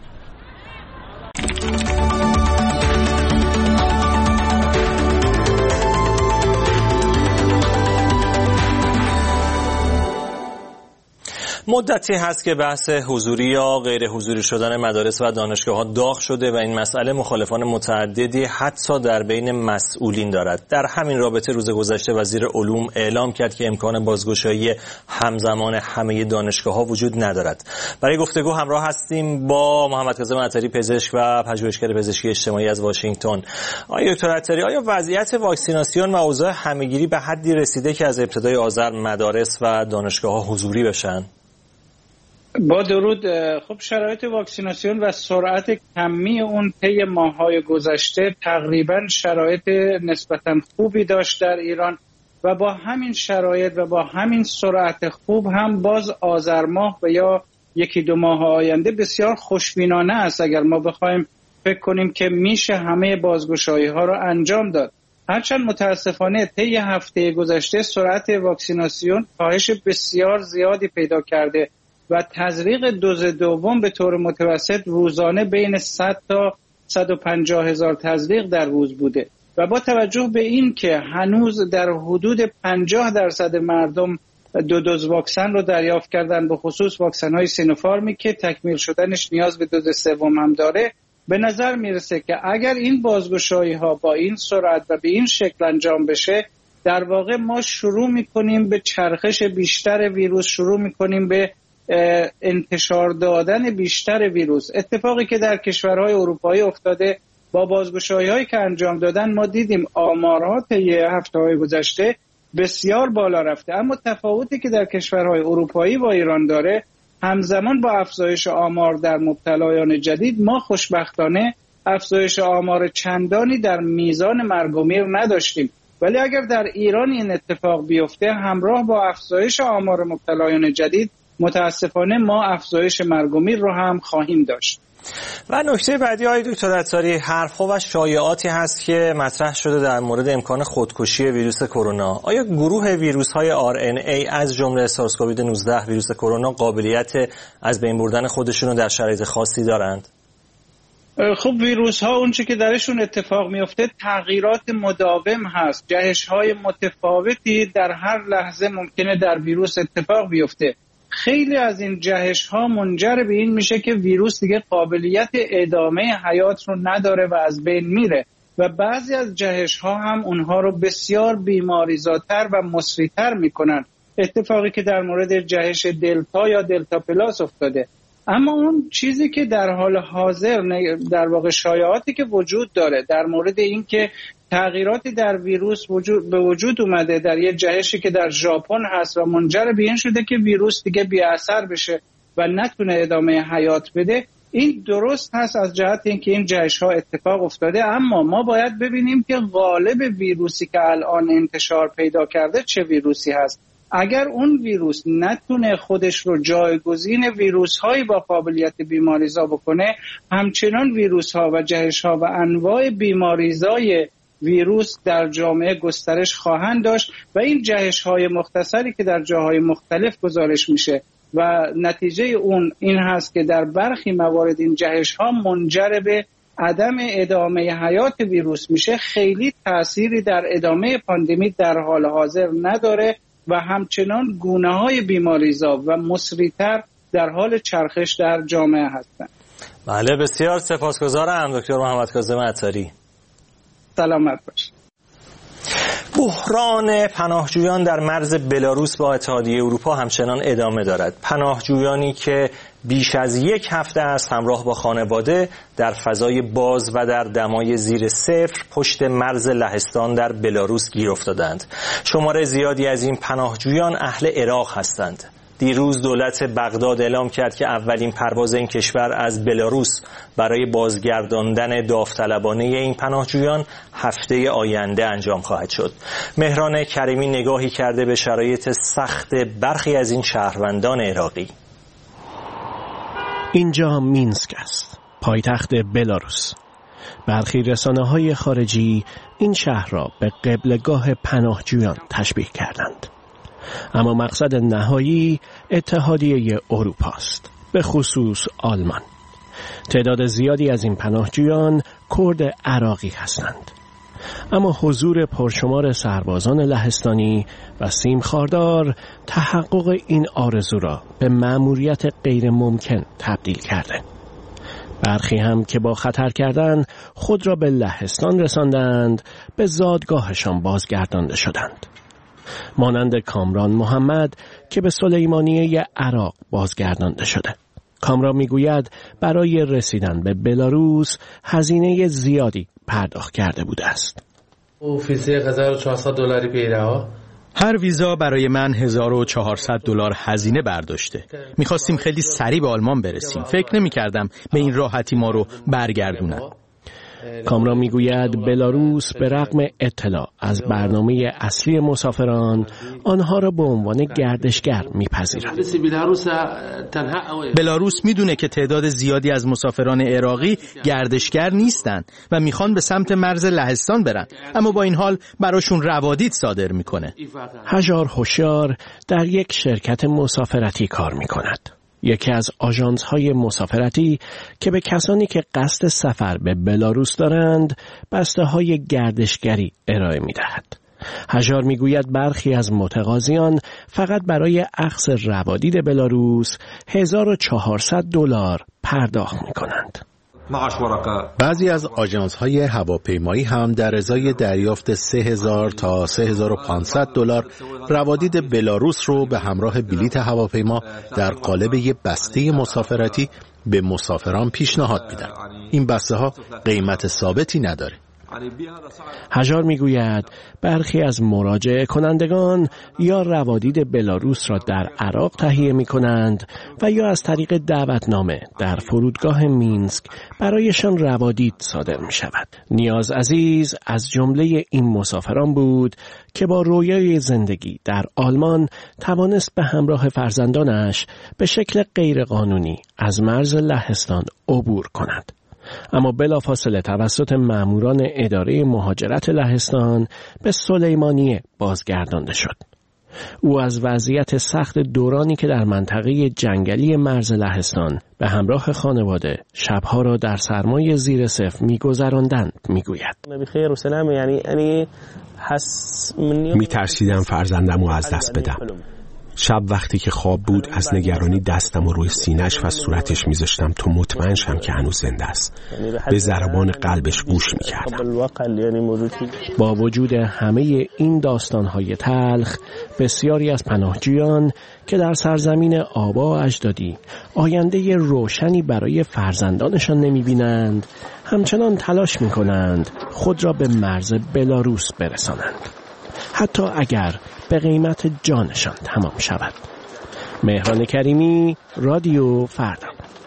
مدتی هست که بحث حضوری یا غیر حضوری شدن مدارس و دانشگاه‌ها داغ شده و این مسئله مخالفان متعددی حتی در بین مسئولین دارد. در همین رابطه روز گذشته وزیر علوم اعلام کرد که امکان بازگشایی همزمان همه دانشگاه‌ها وجود ندارد. برای گفتگو همراه هستیم با محمد کاظم عطاری، پزشک و پژوهشگر پزشکی اجتماعی از واشنگتن. آقای دکتر عطاری، آیا وضعیت واکسیناسیون و اوضاع همه‌گیری به حدی رسیده که از ابتدای آذر مدارس و دانشگاه‌ها حضوری بشن؟ با درود. خب شرایط واکسیناسیون و سرعت کمی اون طی ماه‌های گذشته تقریبا شرایط نسبتاً خوبی داشت در ایران و با همین شرایط و با همین سرعت خوب هم باز آذر ماه و یا 1-2 ماه آینده بسیار خوشبینانه است اگر ما بخوایم فکر کنیم که میشه همه بازگشایی‌ها رو انجام داد. هرچند متاسفانه طی هفته گذشته سرعت واکسیناسیون کاهش بسیار زیادی پیدا کرده و تزریق دوز دوم به طور متوسط روزانه بین 100 تا 150 هزار تزریق در روز بوده و با توجه به این که هنوز در حدود 50% مردم 2 دوز واکسن رو دریافت کردن، به خصوص واکسن های سینوفارمی که تکمیل شدنش نیاز به دوز سوم هم داره، به نظر میرسه که اگر این بازگشایی ها با این سرعت و به این شکل انجام بشه، در واقع ما شروع میکنیم به چرخش بیشتر ویروس، شروع میکنیم به انتشار دادن بیشتر ویروس. اتفاقی که در کشورهای اروپایی افتاده با بازگشایی‌هایی که انجام دادن، ما دیدیم آمارها طی هفته‌های گذشته بسیار بالا رفته، اما تفاوتی که در کشورهای اروپایی با ایران داره، همزمان با افزایش آمار در مبتلایان جدید ما خوشبختانه افزایش آمار چندانی در میزان مرگ و میر نداشتیم. ولی اگر در ایران این اتفاق بیفته، همراه با افزایش آمار مبتلایان جدید متاسفانه ما افزایش مرگ و میر رو هم خواهیم داشت. و نکته بعدی های دکتر عطاری، حرف‌ها و شایعاتی هست که مطرح شده در مورد امکان خودکشی ویروس کرونا. آیا گروه ویروس‌های RNA از جمله سارس کووید 19 ویروس کرونا قابلیت از بین بردن خودشون رو در شرایط خاصی دارند؟ خب ویروس ها اون چه که درشون اتفاق میفته تغییرات مداوم هست، جهش های متفاوتی در هر لحظه ممکنه در ویروس اتفاق بیفته خیلی از این جهش ها منجر به این میشه که ویروس دیگه قابلیت ادامه حیات رو نداره و از بین میره و بعضی از جهش ها هم اونها رو بسیار بیماریزاتر و مسریعتر میکنن، اتفاقی که در مورد جهش دلتا یا دلتا پلاس افتاده. اما اون چیزی که در حال حاضر در واقع شایعاتی که وجود داره در مورد این که تغییراتی در ویروس به وجود اومده در یه جهشی که در ژاپن هست و منجر به این شده که ویروس دیگه بی اثر بشه و نتونه ادامه حیات بده، این درست هست از جهت اینکه این جهش ها اتفاق افتاده. اما ما باید ببینیم که غالب ویروسی که الان انتشار پیدا کرده چه ویروسی هست. اگر اون ویروس نتونه خودش رو جایگزین ویروس هایی با قابلیت بیماریزا بکنه، همچنان ویروس ها و جهش ها و انواع بیماریزای ویروس در جامعه گسترش خواهند داشت و این جهش های مختصری که در جاهای مختلف گزارش میشه و نتیجه اون این هست که در برخی موارد این جهش ها منجر به عدم ادامه حیات ویروس میشه، خیلی تأثیری در ادامه پاندمی در حال حاضر نداره و همچنان گونه‌های بیماریزا و مسریع‌تر در حال چرخش در جامعه هستند. بله، بسیار سپاسگزارم دکتر محمد کاظم عطاری. سلامت باشید. بحران پناهجویان در مرز بلاروس با اتحادیه اروپا همچنان ادامه دارد. پناهجویانی که بیش از یک هفته است همراه با خانواده در فضای باز و در دمای زیر صفر پشت مرز لهستان در بلاروس گیر افتادند. شمار زیادی از این پناهجویان اهل عراق هستند. دیروز دولت بغداد اعلام کرد که اولین پرواز این کشور از بلاروس برای بازگرداندن داوطلبانه این پناهجویان هفته آینده انجام خواهد شد. مهران کریمی نگاهی کرده به شرایط سخت برخی از این شهروندان عراقی. اینجا مینسک است، پایتخت بلاروس. برخی رسانه‌های خارجی این شهر را به قبلگاه پناهجویان تشبیه کردند. اما مقصد نهایی اتحادیه اروپا است، به خصوص آلمان. تعداد زیادی از این پناهجویان کرد عراقی هستند. اما حضور پرشمار سربازان لهستانی و سیم خاردار تحقق این آرزو را به مأموریت غیر ممکن تبدیل کرده. برخی هم که با خطر کردند خود را به لهستان رساندند، به زادگاهشان بازگردانده شدند. مانند کامران محمد که به سلیمانیه عراق بازگردانده شده. کامران میگوید برای رسیدن به بلاروس هزینه زیادی پرداخت کرده بوده است. هر ویزا برای من $1400 هزینه برداشته. میخواستیم خیلی سریع به آلمان برسیم. فکر نمی‌کردم به این راحتی ما رو برگردونن. کامران میگوید بلاروس به رغم اطلاع از برنامه اصلی مسافران آنها را به عنوان گردشگر میپذیرد. بلاروس میدونه که تعداد زیادی از مسافران عراقی گردشگر نیستن و میخوان به سمت مرز لهستان برن، اما با این حال براشون روادید صادر میکنه. هژار هوشیار در یک شرکت مسافرتی کار میکند. یکی از آژانس‌های مسافرتی که به کسانی که قصد سفر به بلاروس دارند بسته‌های گردشگری ارائه می‌دهد. هژار می‌گوید برخی از متقاضیان فقط برای اخذ روادید بلاروس $1400 پرداخت می‌کنند. بعضی از آژانس‌های هواپیمایی هم در ازای دریافت $3000 تا $3500 روادید بلاروس رو به همراه بلیت هواپیما در قالب یک بسته مسافرتی به مسافران پیشنهاد میدن. این بسته ها قیمت ثابتی نداره. هژار میگوید برخی از مراجعه کنندگان یا روادید بلاروس را در عراق تهیه می کنند و یا از طریق دعوتنامه در فرودگاه مینسک برایشان روادید صادر می شود. نیاز عزیز از جمله این مسافران بود که با رویای زندگی در آلمان توانست به همراه فرزندانش به شکل غیرقانونی از مرز لهستان عبور کند. اما بلافاصله توسط ماموران اداره مهاجرت لهستان به سلیمانیه بازگردانده شد. او از وضعیت سخت دورانی که در منطقه جنگلی مرز لهستان به همراه خانواده شبها را در سرمای زیر صفر می‌گذراندند میگوید. می‌ترسیدم فرزندم رو از دست بدم. شب وقتی که خواب بود از نگرانی دستم رو روی سینه‌اش و صورتش میذاشتم تا مطمئن شم که هنوز زنده است. به ضربان قلبش گوش میکردم. با وجود همه این داستانهای تلخ، بسیاری از پناهجویان که در سرزمین آبا اجدادی آینده روشنی برای فرزندانشان نمیبینند، همچنان تلاش میکنند خود را به مرز بلاروس برسانند، حتی اگر به قیمت جانشان تمام شود. مهران کریمی، رادیو فردا.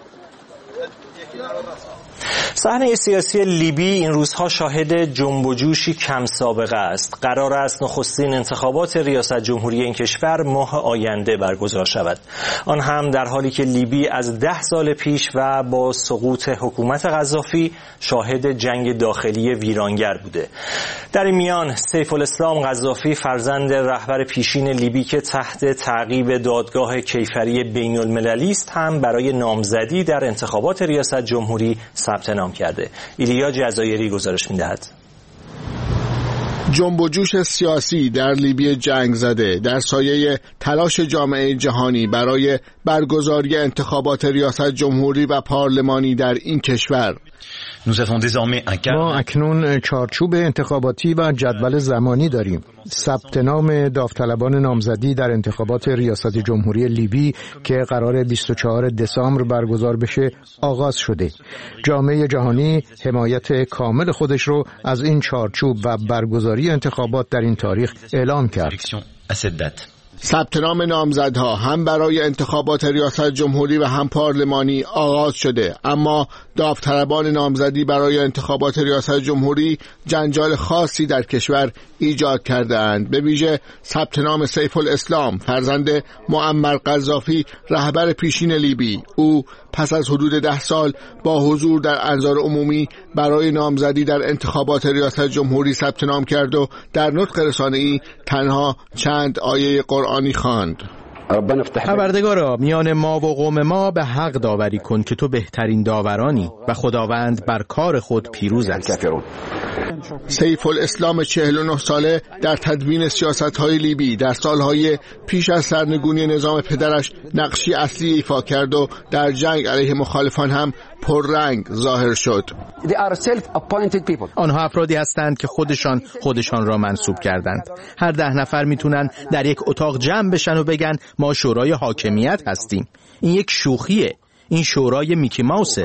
صحنه سیاسی لیبی این روزها شاهد جنب و جوشی کم سابقه است. قرار است نخستین انتخابات ریاست جمهوری این کشور ماه آینده برگزار شود. آن هم در حالی که لیبی از 10 سال پیش و با سقوط حکومت قذافی شاهد جنگ داخلی ویرانگر بوده. در این میان سیف الاسلام قذافی، فرزند رهبر پیشین لیبی که تحت تعقیب دادگاه کیفری بین المللی است، هم برای نامزدی در انتخابات ریاست جمهوری ثبت نام کرده. ایلیا جزایری گزارش می‌دهد. جنب و جوش سیاسی در لیبی جنگ زده در سایه تلاش جامعه جهانی برای برگزاری انتخابات ریاست جمهوری و پارلمانی در این کشور. ما اکنون چارچوب انتخاباتی و جدول زمانی داریم. ثبت نام داوطلبان نامزدی در انتخابات ریاست جمهوری لیبی که قرار 24 دسامبر برگزار بشه آغاز شده. جامعه جهانی حمایت کامل خودش رو از این چارچوب و برگزاری انتخابات در این تاریخ اعلام کرد. ثبت نام نامزدها هم برای انتخابات ریاست جمهوری و هم پارلمانی آغاز شده، اما داوطلبان نامزدی برای انتخابات ریاست جمهوری جنجال خاصی در کشور ایجاد کرده اند. به ویژه ثبت نام سیف الاسلام، فرزند معمر قذافی، رهبر پیشین لیبی. او پس از حدود 10 سال با حضور در انظار عمومی برای نامزدی در انتخابات ریاست جمهوری ثبت نام کرد و در نطق رسانه‌ای تنها چند آیه قرآنی خواند. پروردگارا، میان ما و قوم ما به حق داوری کن که تو بهترین داورانی و خداوند بر کار خود پیروز است. سیف الاسلام 49 ساله در تدوین سیاست‌های لیبی در سالهای پیش از سرنگونی نظام پدرش نقشی اصلی ایفا کرد و در جنگ علیه مخالفان هم پررنگ ظاهر شد. آنها افرادی هستند که خودشان را منصوب کردند. هر 10 نفر میتونن در یک اتاق جمع بشن و بگن ما شورای حاکمیت هستیم. این یک شوخیه. این شورای میکی ماوسه.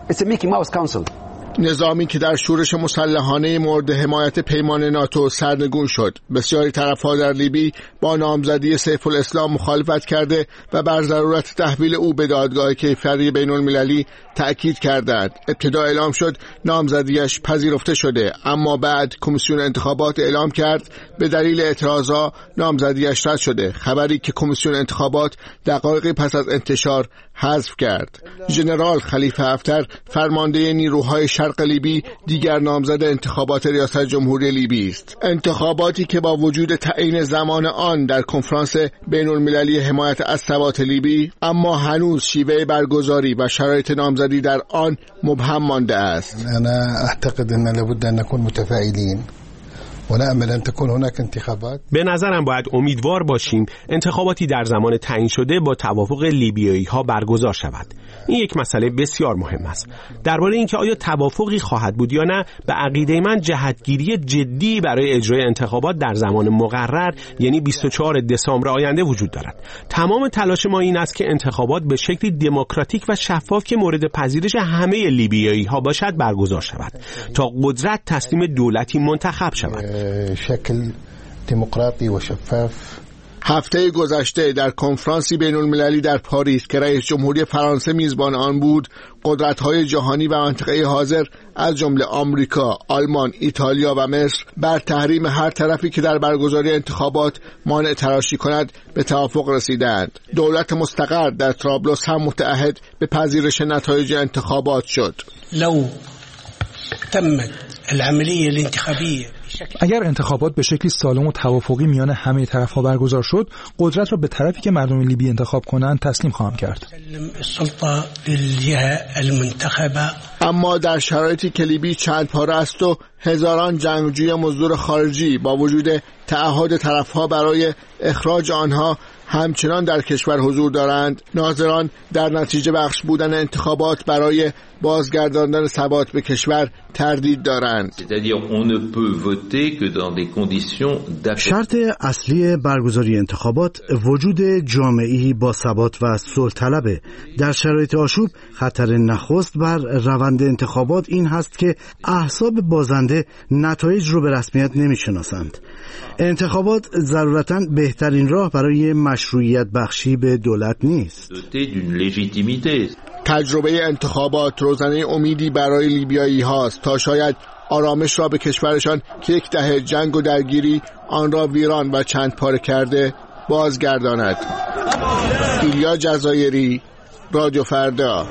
نظامی که در شورش مسلحانه مورد حمایت پیمان ناتو سرنگون شد. بسیاری طرف‌ها در لیبی با نامزدی سیف الاسلام مخالفت کرده و بر ضرورت تحویل او به دادگاه کیفری بین المللی تأکید کردند. ابتدا اعلام شد نامزدیش پذیرفته شده، اما بعد کمیسیون انتخابات اعلام کرد به دلیل اعتراضات نامزدیش رد شده، خبری که کمیسیون انتخابات دقایقی پس از انتشار حذف کرد. ژنرال خلیفه حفتر، فرمانده نیروهای شرق لیبی، دیگر نامزد انتخابات ریاست جمهوری لیبی است. انتخاباتی که با وجود تعیین زمان آن در کنفرانس بین المللی حمایت از ثبات لیبی، اما هنوز شیوه برگزاری و شرایط نامزدی در آن مبهم مانده است. انا اعتقد ان لابد ان نكون متفائلين. به نظرم باید امیدوار باشیم انتخاباتی در زمان تعیین شده با توافق لیبیایی ها برگزار شود. این یک مسئله بسیار مهم است. درباره اینکه آیا توافقی خواهد بود یا نه، به عقیده من جهتگیری جدی برای اجرای انتخابات در زمان مقرر، یعنی 24 دسامبر آینده وجود دارد. تمام تلاش ما این است که انتخابات به شکلی دموکراتیک و شفاف که مورد پذیرش همه لیبیایی ها باشد برگزار شود تا قدرت تسلیم دولتی منتخب شود. شکل دموکراتی و شفاف. هفته گذشته در کنفرانسی بین المللی در پاریس که رئیس جمهوری فرانسه میزبان آن بود، قدرت‌های جهانی و منطقه حاضر از جمله آمریکا، آلمان، ایتالیا و مصر بر تحریم هر طرفی که در برگزاری انتخابات مانع تراشی کند به توافق رسیدند. دولت مستقر در طرابلس هم متعهد به پذیرش نتایج انتخابات شد. لو تمت العملية الانتخابية اگر انتخابات به شکلی سالم و توافقی میان همه طرف‌ها برگزار شد، قدرت را به طرفی که مردم لیبی انتخاب کنند تسلیم خواهم کرد. اما در شرایطی که لیبی چند پاره است و هزاران جنگجوی مزدور خارجی با وجود تعهد طرف‌ها برای اخراج آنها همچنان در کشور حضور دارند. ناظران در نتیجه بخش بودن انتخابات برای بازگرداندن ثبات به کشور تردید دارند. شرط اصلی برگزاری انتخابات وجود جامعه‌ای با ثبات و صلح طلبه. در شرایط آشوب خطر نخست بر روند انتخابات این هست که احزاب بازنده نتایج رو به رسمیت نمی‌شناسند. انتخابات ضرورتاً بهترین راه برای مشروعیت بخشی به دولت نیست. تجربه انتخابات روزنه امیدی برای لیبیایی هاست تا شاید آرامش را به کشورشان که یک دهه جنگ و درگیری آن را ویران و چند پاره کرده بازگرداند. ایلیا جزایری، رادیو فردا.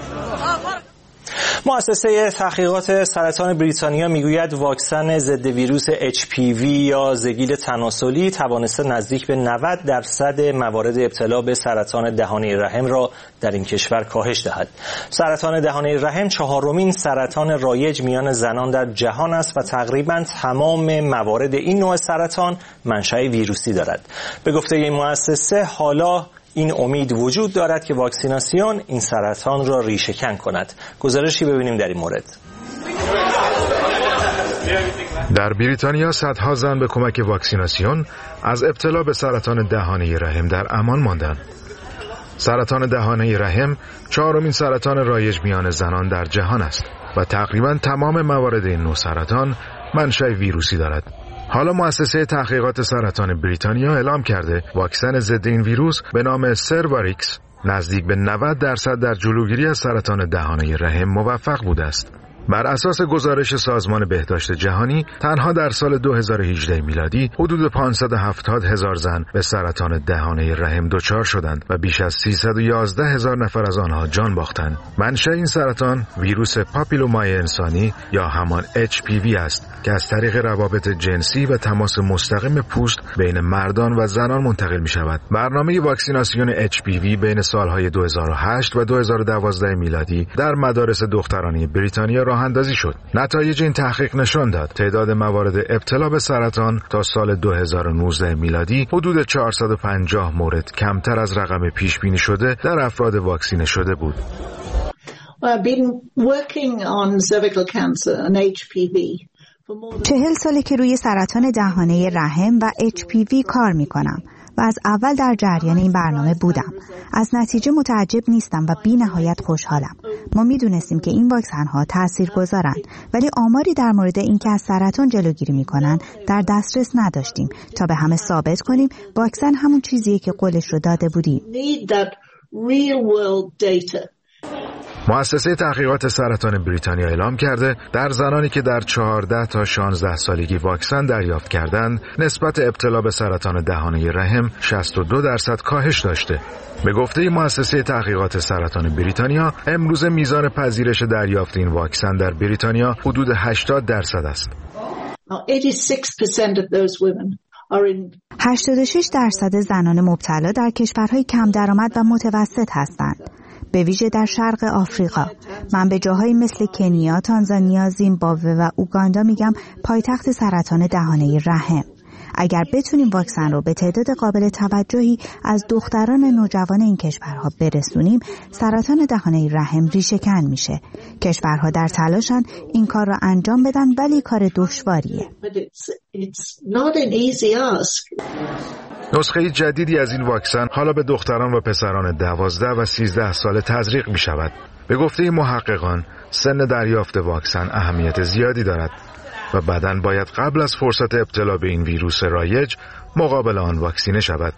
مؤسسه تحقیقات سرطان بریتانیا میگوید واکسن ضد ویروس HPV یا زگیل تناسلی توانسته نزدیک به 90% موارد ابتلا به سرطان دهانه رحم را در این کشور کاهش دهد. سرطان دهانه رحم چهارمین سرطان رایج میان زنان در جهان است و تقریبا تمام موارد این نوع سرطان منشأ ویروسی دارد. به گفته این مؤسسه حالا این امید وجود دارد که واکسیناسیون این سرطان را ریشه‌کن کند. گزارشی ببینیم در این مورد. در بریتانیا صدها زن به کمک واکسیناسیون از ابتلا به سرطان دهانه رحم در امان ماندند. سرطان دهانه رحم چهارمین سرطان رایج میان زنان در جهان است و تقریبا تمام موارد این نوع سرطان منشأ ویروسی دارد. حالا مؤسسه تحقیقات سرطان بریتانیا اعلام کرده واکسن ضد این ویروس به نام سرواریکس نزدیک به 90% در جلوگیری از سرطان دهانه رحم موفق بوده است. بر اساس گزارش سازمان بهداشت جهانی تنها در سال 2018 میلادی حدود 570,000 زن به سرطان دهانه رحم دچار شدند و بیش از 311,000 نفر از آنها جان باختند. منشأ این سرطان ویروس پاپیلومای انسانی یا همان HPV است که از طریق روابط جنسی و تماس مستقیم پوست بین مردان و زنان منتقل می شود. برنامه واکسیناسیون HPV بین سالهای 2008 و 2012 میلادی در مدارس دخترانه بریتانیا راه اندازی شد. نتایج این تحقیق نشان داد تعداد موارد ابتلا به سرطان تا سال 2019 میلادی حدود 450 مورد کمتر از رقم پیش بینی شده در افراد واکسینه شده بود. I've been working on cervical cancer and HPV. 40 ساله که روی سرطان دهانه رحم و HPV کار میکنم و از اول در جریان این برنامه بودم. از نتیجه متعجب نیستم و بی نهایت خوشحالم. ما میدونستیم که این واکسن ها تاثیرگذارن ولی آماری در مورد اینکه از سرطان جلوگیری میکنن در دسترس نداشتیم تا به همه ثابت کنیم واکسن همون چیزیه که قولش رو داده بودیم. مؤسسه تحقیقات سرطان بریتانیا اعلام کرده در زنانی که در 14 تا 16 سالگی واکسن دریافت کردند نسبت ابتلا به سرطان دهانه رحم 62% کاهش داشته. به گفته مؤسسه تحقیقات سرطان بریتانیا امروز میزان پذیرش دریافت این واکسن در بریتانیا حدود 80% است. 86% زنان مبتلا در کشورهای کم درآمد و متوسط هستند. به ویژه در شرق آفریقا. من به جاهایی مثل کنیا، تانزانیا، زیمبابوه و اوگاندا میگم پایتخت سرطان دهانه رحم. اگر بتونیم واکسن رو به تعداد قابل توجهی از دختران نوجوان این کشورها برسونیم، سرطان دهانه رحم ریشه‌کن میشه. کشورها در تلاشن این کار رو انجام بدن ولی کار دشواریه. نسخه جدیدی از این واکسن حالا به دختران و پسران 12 و 13 ساله تزریق می شود. به گفته محققان سن دریافت واکسن اهمیت زیادی دارد و بدن باید قبل از فرصت ابتلا به این ویروس رایج مقابل آن واکسینه شود.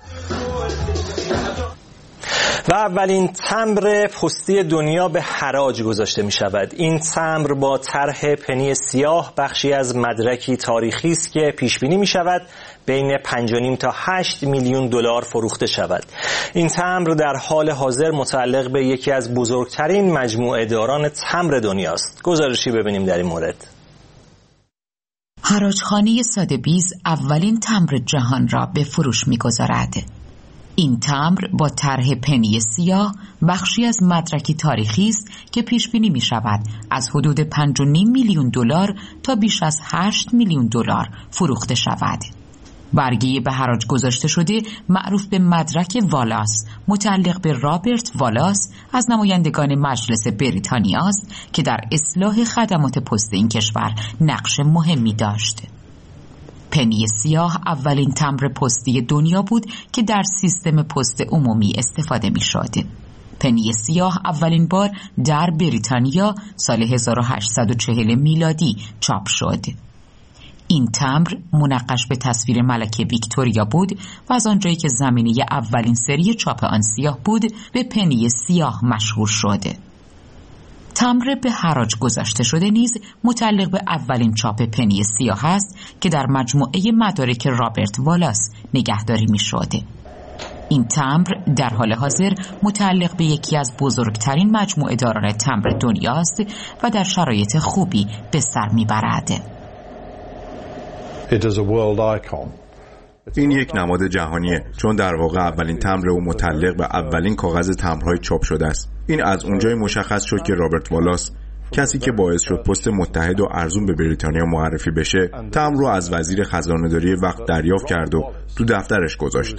و اولین تمبر پستی دنیا به حراج گذاشته می شود. این تمبر با طرح پنی سیاه بخشی از مدرکی تاریخی است که پیش بینی می شود بین 5.5 تا 8 میلیون دلار فروخته شود. این تمبر در حال حاضر متعلق به یکی از بزرگترین مجموعه داران تمبر دنیاست. گزارشی ببینیم در این مورد. حراجخانه ساده‌بیز اولین تمبر جهان را به فروش می‌گذارد. این تمبر با طرح پنی سیاه بخشی از مدرکی تاریخی است که پیش بینی می شود از حدود 5.5 میلیون دلار تا بیش از 8 میلیون دلار فروخته شود. برگه به حراج گذاشته شده معروف به مدرک والاس متعلق به رابرت والاس از نمایندگان مجلس بریتانیا است که در اصلاح خدمات پست این کشور نقش مهمی داشت. پنی سیاه اولین تمبر پستی دنیا بود که در سیستم پست عمومی استفاده می شد. پنی سیاه اولین بار در بریتانیا سال 1840 میلادی چاپ شد. این تمبر منقش به تصویر ملکه ویکتوریا بود و از آنجایی که زمینه اولین سری چاپ آن سیاه بود به پنی سیاه مشهور شد. تمبر به حراج گذاشته شده نیز متعلق به اولین چاپ پنی سیاه است که در مجموعه مدارک رابرت والاس نگهداری می شد. این تمبر در حال حاضر متعلق به یکی از بزرگترین مجموعه داران تمبر دنیا است و در شرایط خوبی به سر می برد. این یک نماد جهانیه، چون در واقع اولین تمبر او متعلق به اولین کاغذ تمبرهای چاپ شده است. این از اونجای مشخص شد که رابرت والاس، کسی که باعث شد پست متحد و ارزون به بریتانیا معرفی بشه، تمبر رو از وزیر خزانه‌داری وقت دریافت کرد و تو دفترش گذاشت.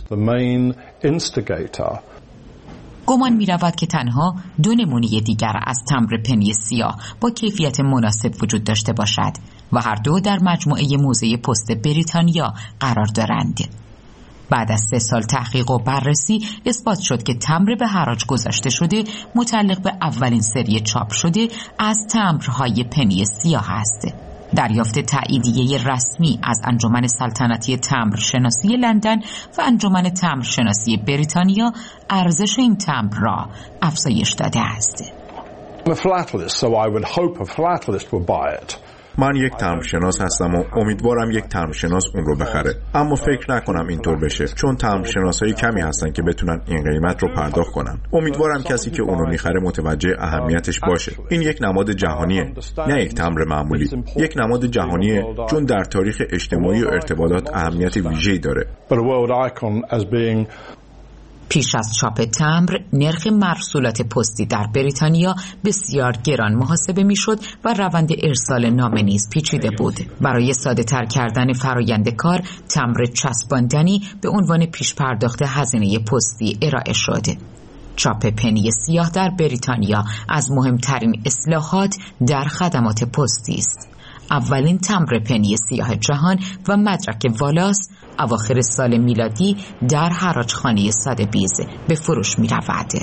گمان می رود که تنها 2 نمونه دیگر از تمبر پنی سیاه با کیفیت مناسب وجود داشته باشد و هر دو در مجموعه موزه پست بریتانیا قرار دارند. بعد از 3 سال تحقیق و بررسی اثبات شد که تمبر به حراج گذاشته شده متعلق به اولین سری چاپ شده از تمبرهای پنی سیاه است. دریافت تاییدیه رسمی از انجمن سلطنتی تمبر شناسی لندن و انجمن تمبر شناسی بریتانیا ارزش این تمبر را افزایش داده است. من یک تمبرشناس هستم و امیدوارم یک تمبرشناس اون رو بخره، اما فکر نکنم اینطور بشه، چون تمبرشناسای کمی هستن که بتونن این قیمت رو پرداخت کنن. امیدوارم کسی که اون رو میخره متوجه اهمیتش باشه. این یک نماد جهانیه، نه یک تمبر معمولی. یک نماد جهانیه چون در تاریخ اجتماعی و ارتباطات اهمیت ویژه‌ای داره. پیش از چاپ تمبر، نرخ مرسولات پستی در بریتانیا بسیار گران محاسبه میشد و روند ارسال نامه نیز پیچیده بود. برای ساده تر کردن فرایند کار، تمبر چسباندنی به عنوان پیش پرداخت هزینه پستی ارائه شد. چاپ پنی سیاه در بریتانیا از مهمترین اصلاحات در خدمات پستی است. اولین تمبر پنی سیاه جهان و مدرک والاس اواخر سال میلادی در حراجخانه ساده‌بیز به فروش می رود.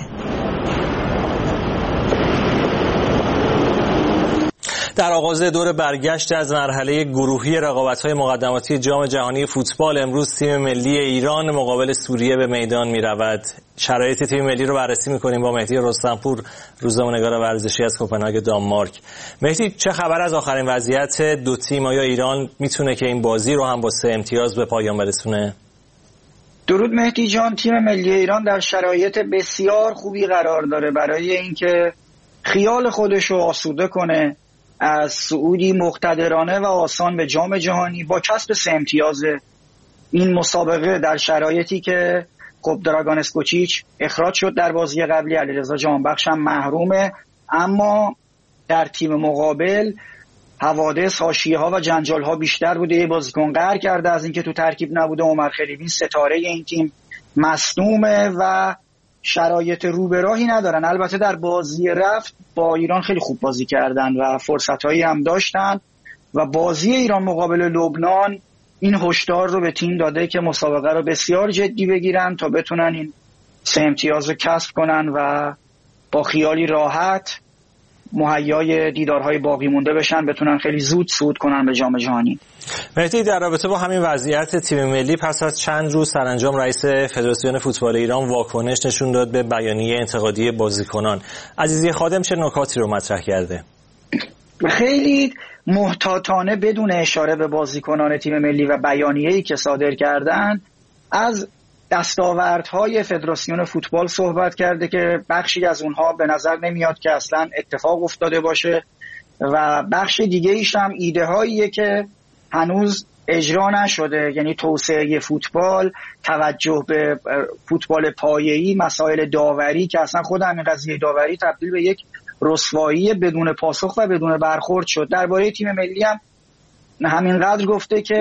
در آغاز دور برگشت از مرحله گروهی رقابت‌های مقدماتی جام جهانی فوتبال، امروز تیم ملی ایران مقابل سوریه به میدان می‌رود. شرایط تیم ملی رو بررسی می‌کنیم با مهدی رستمپور، روزنامه‌نگار ورزشی از کوپنهاگ دانمارک. مهدی، چه خبر از آخرین وضعیت دو تیم؟ آیا ایران میتونه که این بازی رو هم با 3 امتیاز به پایان برسونه؟ درود مهدی جان. تیم ملی ایران در شرایط بسیار خوبی قرار داره برای اینکه خیال خودش رو آسوده کنه از صعودی مقتدرانه و آسان به جام جهانی با کسب 3 امتیاز این مسابقه، در شرایطی که خب دراگان اسکوچیچ اخراج شد در بازی قبلی، علیرضا جهانبخش هم محرومه، اما در تیم مقابل حوادث، حاشیه‌ها و جنجال‌ها بیشتر بوده. یه بازیکن قهر کرده از اینکه تو ترکیب نبوده. عمر خلیلی ستاره این تیم مصدومه و شرایط رو به راهی ندارن. البته در بازی رفت با ایران خیلی خوب بازی کردن و فرصتایی هم داشتن و بازی ایران مقابل لبنان این هشدار رو به تیم داده که مسابقه رو بسیار جدی بگیرن تا بتونن این 3 امتیاز رو کسب کنن و با خیالی راحت مهیای دیدارهای باقی مونده بشن، بتونن خیلی زود صعود کنن به جام جهانی. مهدی، در رابطه با همین وضعیت تیم ملی، پس از چند روز سرانجام رئیس فدراسیون فوتبال ایران واکنش نشون داد به بیانیه انتقادی بازیکنان. عزیزی خادم چه نکاتی رو مطرح کرده؟ خیلی محتاطانه بدون اشاره به بازیکنان تیم ملی و بیانیه‌ای که صادر کردن از دستاوردهای فدراسیون فوتبال صحبت کرده که بخشی از اونها به نظر نمیاد که اصلا اتفاق افتاده باشه و بخش دیگه ایش هم ایده هاییه که هنوز اجرا نشده، یعنی توسعه فوتبال، توجه به فوتبال پایه‌ای، مسائل داوری که اصلا خود همین قضیه داوری تبدیل به یک رسوایی بدون پاسخ و بدون برخورد شد. درباره تیم ملی هم همینقدر گفته که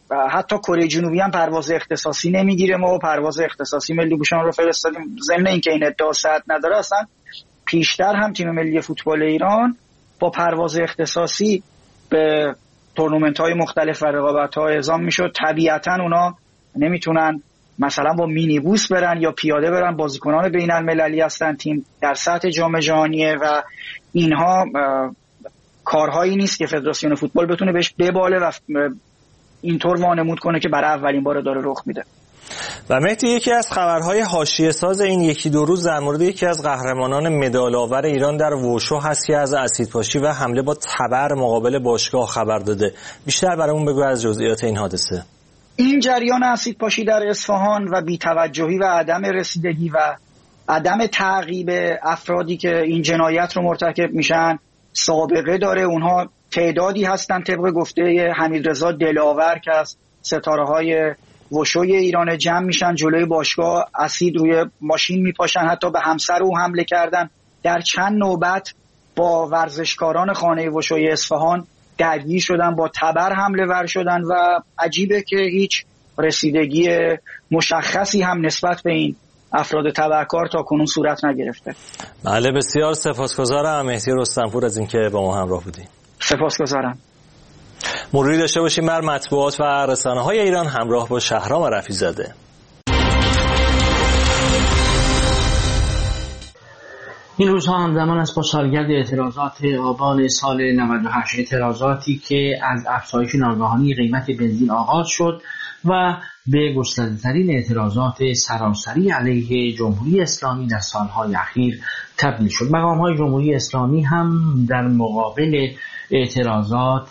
حتی کره جنوبی هم پرواز اختصاصی نمیگیره. ما پرواز اختصاصی ملی بوشان رو فرستادیم، ضمن اینکه این ادعا صحت نداره، اصلا پیشتر هم تیم ملی فوتبال ایران با پرواز اختصاصی به تورنمنت‌های مختلف و رقابت‌ها اعزام میشد. طبیعتاً اونا نمیتونن مثلا با مینیبوس برن یا پیاده برن، بازیکنان بین‌المللی هستن، تیم در سطح جام جهانیه و اینها کارهایی نیست که فدراسیون فوتبال بتونه بهش بباله و اینطور وانمود کنه که برای اولین بار داره رخ میده. و مهدی، یکی از خبرهای حاشیه ساز این یکی دو روز در مورد یکی از قهرمانان مدال آور ایران در وشو هست که از اسیدپاشی و حمله با تبر مقابل باشگاه خبر داده. بیشتر برامون بگو از جزئیات این حادثه. این جریان اسیدپاشی در اصفهان و بی‌توجهی و عدم رسیدگی و عدم تعقیب افرادی که این جنایت رو مرتکب میشن سابقه داره. اونها تعدادی هستن طبق گفته حمیدرضا دلاور که از ستاره‌های وشوی ایران جمع میشن جلوی باشگاه، اسید روی ماشین میپاشن، حتی به همسر او حمله کردن. در چند نوبت با ورزشکاران خانه وشوی اصفهان درگیر شدن، با تبر حمله ور شدن و عجیبه که هیچ رسیدگی مشخصی هم نسبت به این افراد تبهکار تا کنون صورت نگرفته. بله، بسیار سپاسگزارم مهدی رستمپور از اینکه با ما همراه بودید. سپاسگزارم. مروری داشته باشیم بر مطبوعات و رسانه‌های ایران همراه با شهرام رفیع‌زاده. این روزها همزمان است با سالگرد اعتراضات آبان سال 98، اعتراضاتی که از افزایش ناگهانی قیمت بنزین آغاز شد و به گسترده‌ترین اعتراضات سراسری علیه جمهوری اسلامی در سالهای اخیر تبدیل شد. مقام‌های جمهوری اسلامی هم در مقابل اعتراضات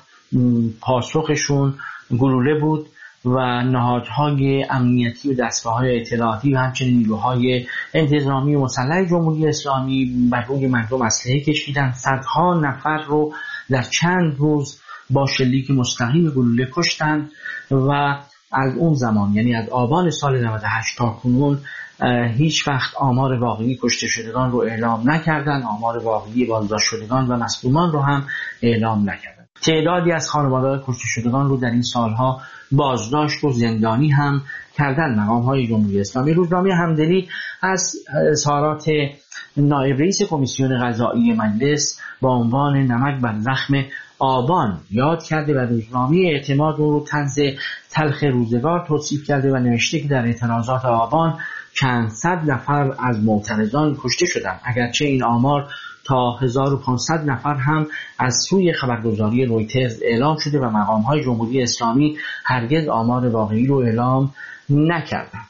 پاسخشون گلوله بود و نهادهای امنیتی و دستگاه‌های اطلاعاتی و همچنین نیروهای انتظامی و مسلح جمهوری اسلامی بر روی مردم اسلحه کشیدن. صدها نفر رو در چند روز با شلیک مستقیم گلوله کشتند و از اون زمان، یعنی از آبان سال 98 تا کنون، هیچ وقت آمار واقعی کشته شدگان رو اعلام نکردند، آمار واقعی بازداشت شدگان و مصدومان رو هم اعلام نکردند. تعدادی از خانواده‌های کشته شدگان رو در این سالها بازداشت و زندانی هم کردند مقام‌های جمهوری اسلامی. روزنامه همدلی از اظهارات نایب رئیس کمیسیون قضایی مجلس با عنوان نمک بر زخم آبان یاد کرده و روزنامه اعتماد رو طنز تلخ روزگار توصیف کرده و نوشته که در اعتراضات آبان چند صد نفر از معترضان کشته شدند، اگرچه این آمار تا 1500 نفر هم از سوی خبرگزاری رویترز اعلام شده و مقام‌های جمهوری اسلامی هرگز آمار واقعی رو اعلام نکردند.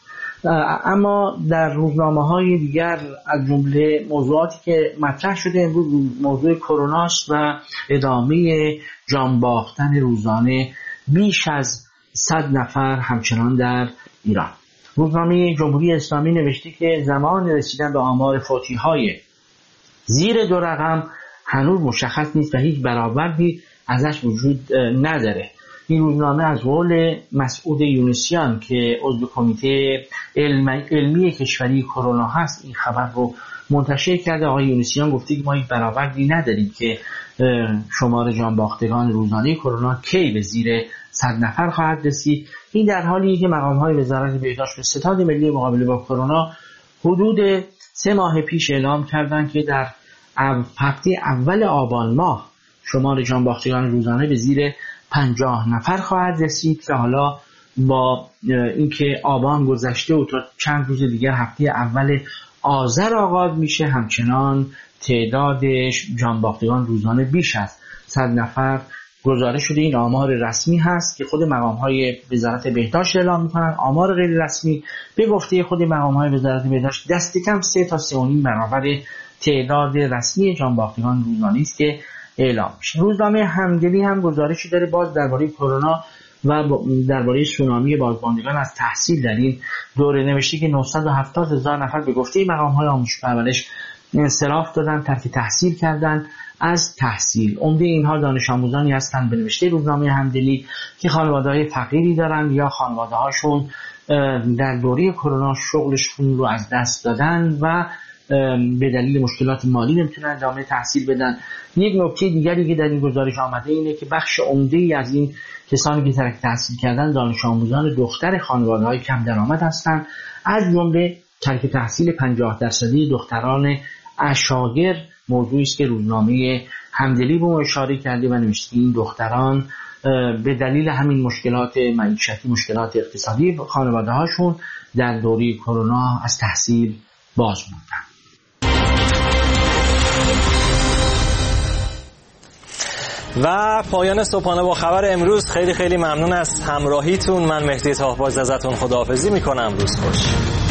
اما در روزنامه‌های دیگر از جمله موضوعاتی که مطرح شده امروز موضوع کرونا است و ادامه جان باختن روزانه بیش از 100 نفر همچنان در ایران. روزنامه جمهوری اسلامی نوشته که زمان رسیدن به آمار فوتی‌های زیر 2 رقم هنوز مشخص نیست و هیچ برآوردی ازش وجود نداره. این روزنامه از قول مسعود یونسیان که عضو کمیته علمی کشوری کرونا هست این خبر رو منتشر کرده. آقای یونسیان گفته که ما هیچ برآوردی نداریم که شمار جانباختگان روزانه کرونا کی به زیر 100 نفر خواهد رسید. این در حالی که مقام‌های وزارت بهداشت و ستاد ملی مقابله با کرونا حدود 3 ماه پیش اعلام کردند که در هفته اول آبان ماه شمار جانباختگان روزانه به زیر 50 نفر خواهد رسید که حالا با اینکه آبان گذشته و تا چند روز دیگر هفته اول آذر آغاز میشه، همچنان تعداد جانباختگان روزانه بیش از 100 نفر گزارش شده. این آمار رسمی هست که خود مقام‌های وزارت بهداشت اعلام می‌کنند. آمار غیر رسمی به گفته خود مقام‌های وزارت بهداشت دست کم 3 تا 3.5 برابر تعداد رسمی جانباختگان روزانه است که اعلام میشه. روزنامه همدلی هم گزارشی داره باز درباره کرونا و درباره سونامی بازماندگان از تحصیل در این دوره. نوشته که 970,000 نفر به گفته مقام‌های آموزش و پرورش انصراف دادن، ترک تحصیل کردن از تحصیل. عمده اینها دانش آموزانی هستند به نوشته روزنامه همدلی که خانواده‌های فقیری دارن یا خانواده‌هاشون در دوره کرونا شغلشون رو از دست دادن و به دلیل مشکلات مالی نمیتونن ادامه تحصیل بدن. یک نکته دیگری که در این گزارش آمده اینه که بخش عمده‌ای از این کسانی که ترک تحصیل کردن دانش آموزان دختر خانواده‌های کم درآمد هستند، از جمله ترک تحصیل 50% دختران عشایر. موضوعی است که روزنامه همدلی به اشاره کرده و نوشته این دختران به دلیل همین مشکلات معیشتی، مشکلات اقتصادی خانواده هاشون در دوره کرونا از تحصیل باز موندن. و پایان صبحانه با خبر امروز. خیلی ممنون از همراهیتون. من مهدی طاهباز ازتون خداحافظی میکنم. روز خوش.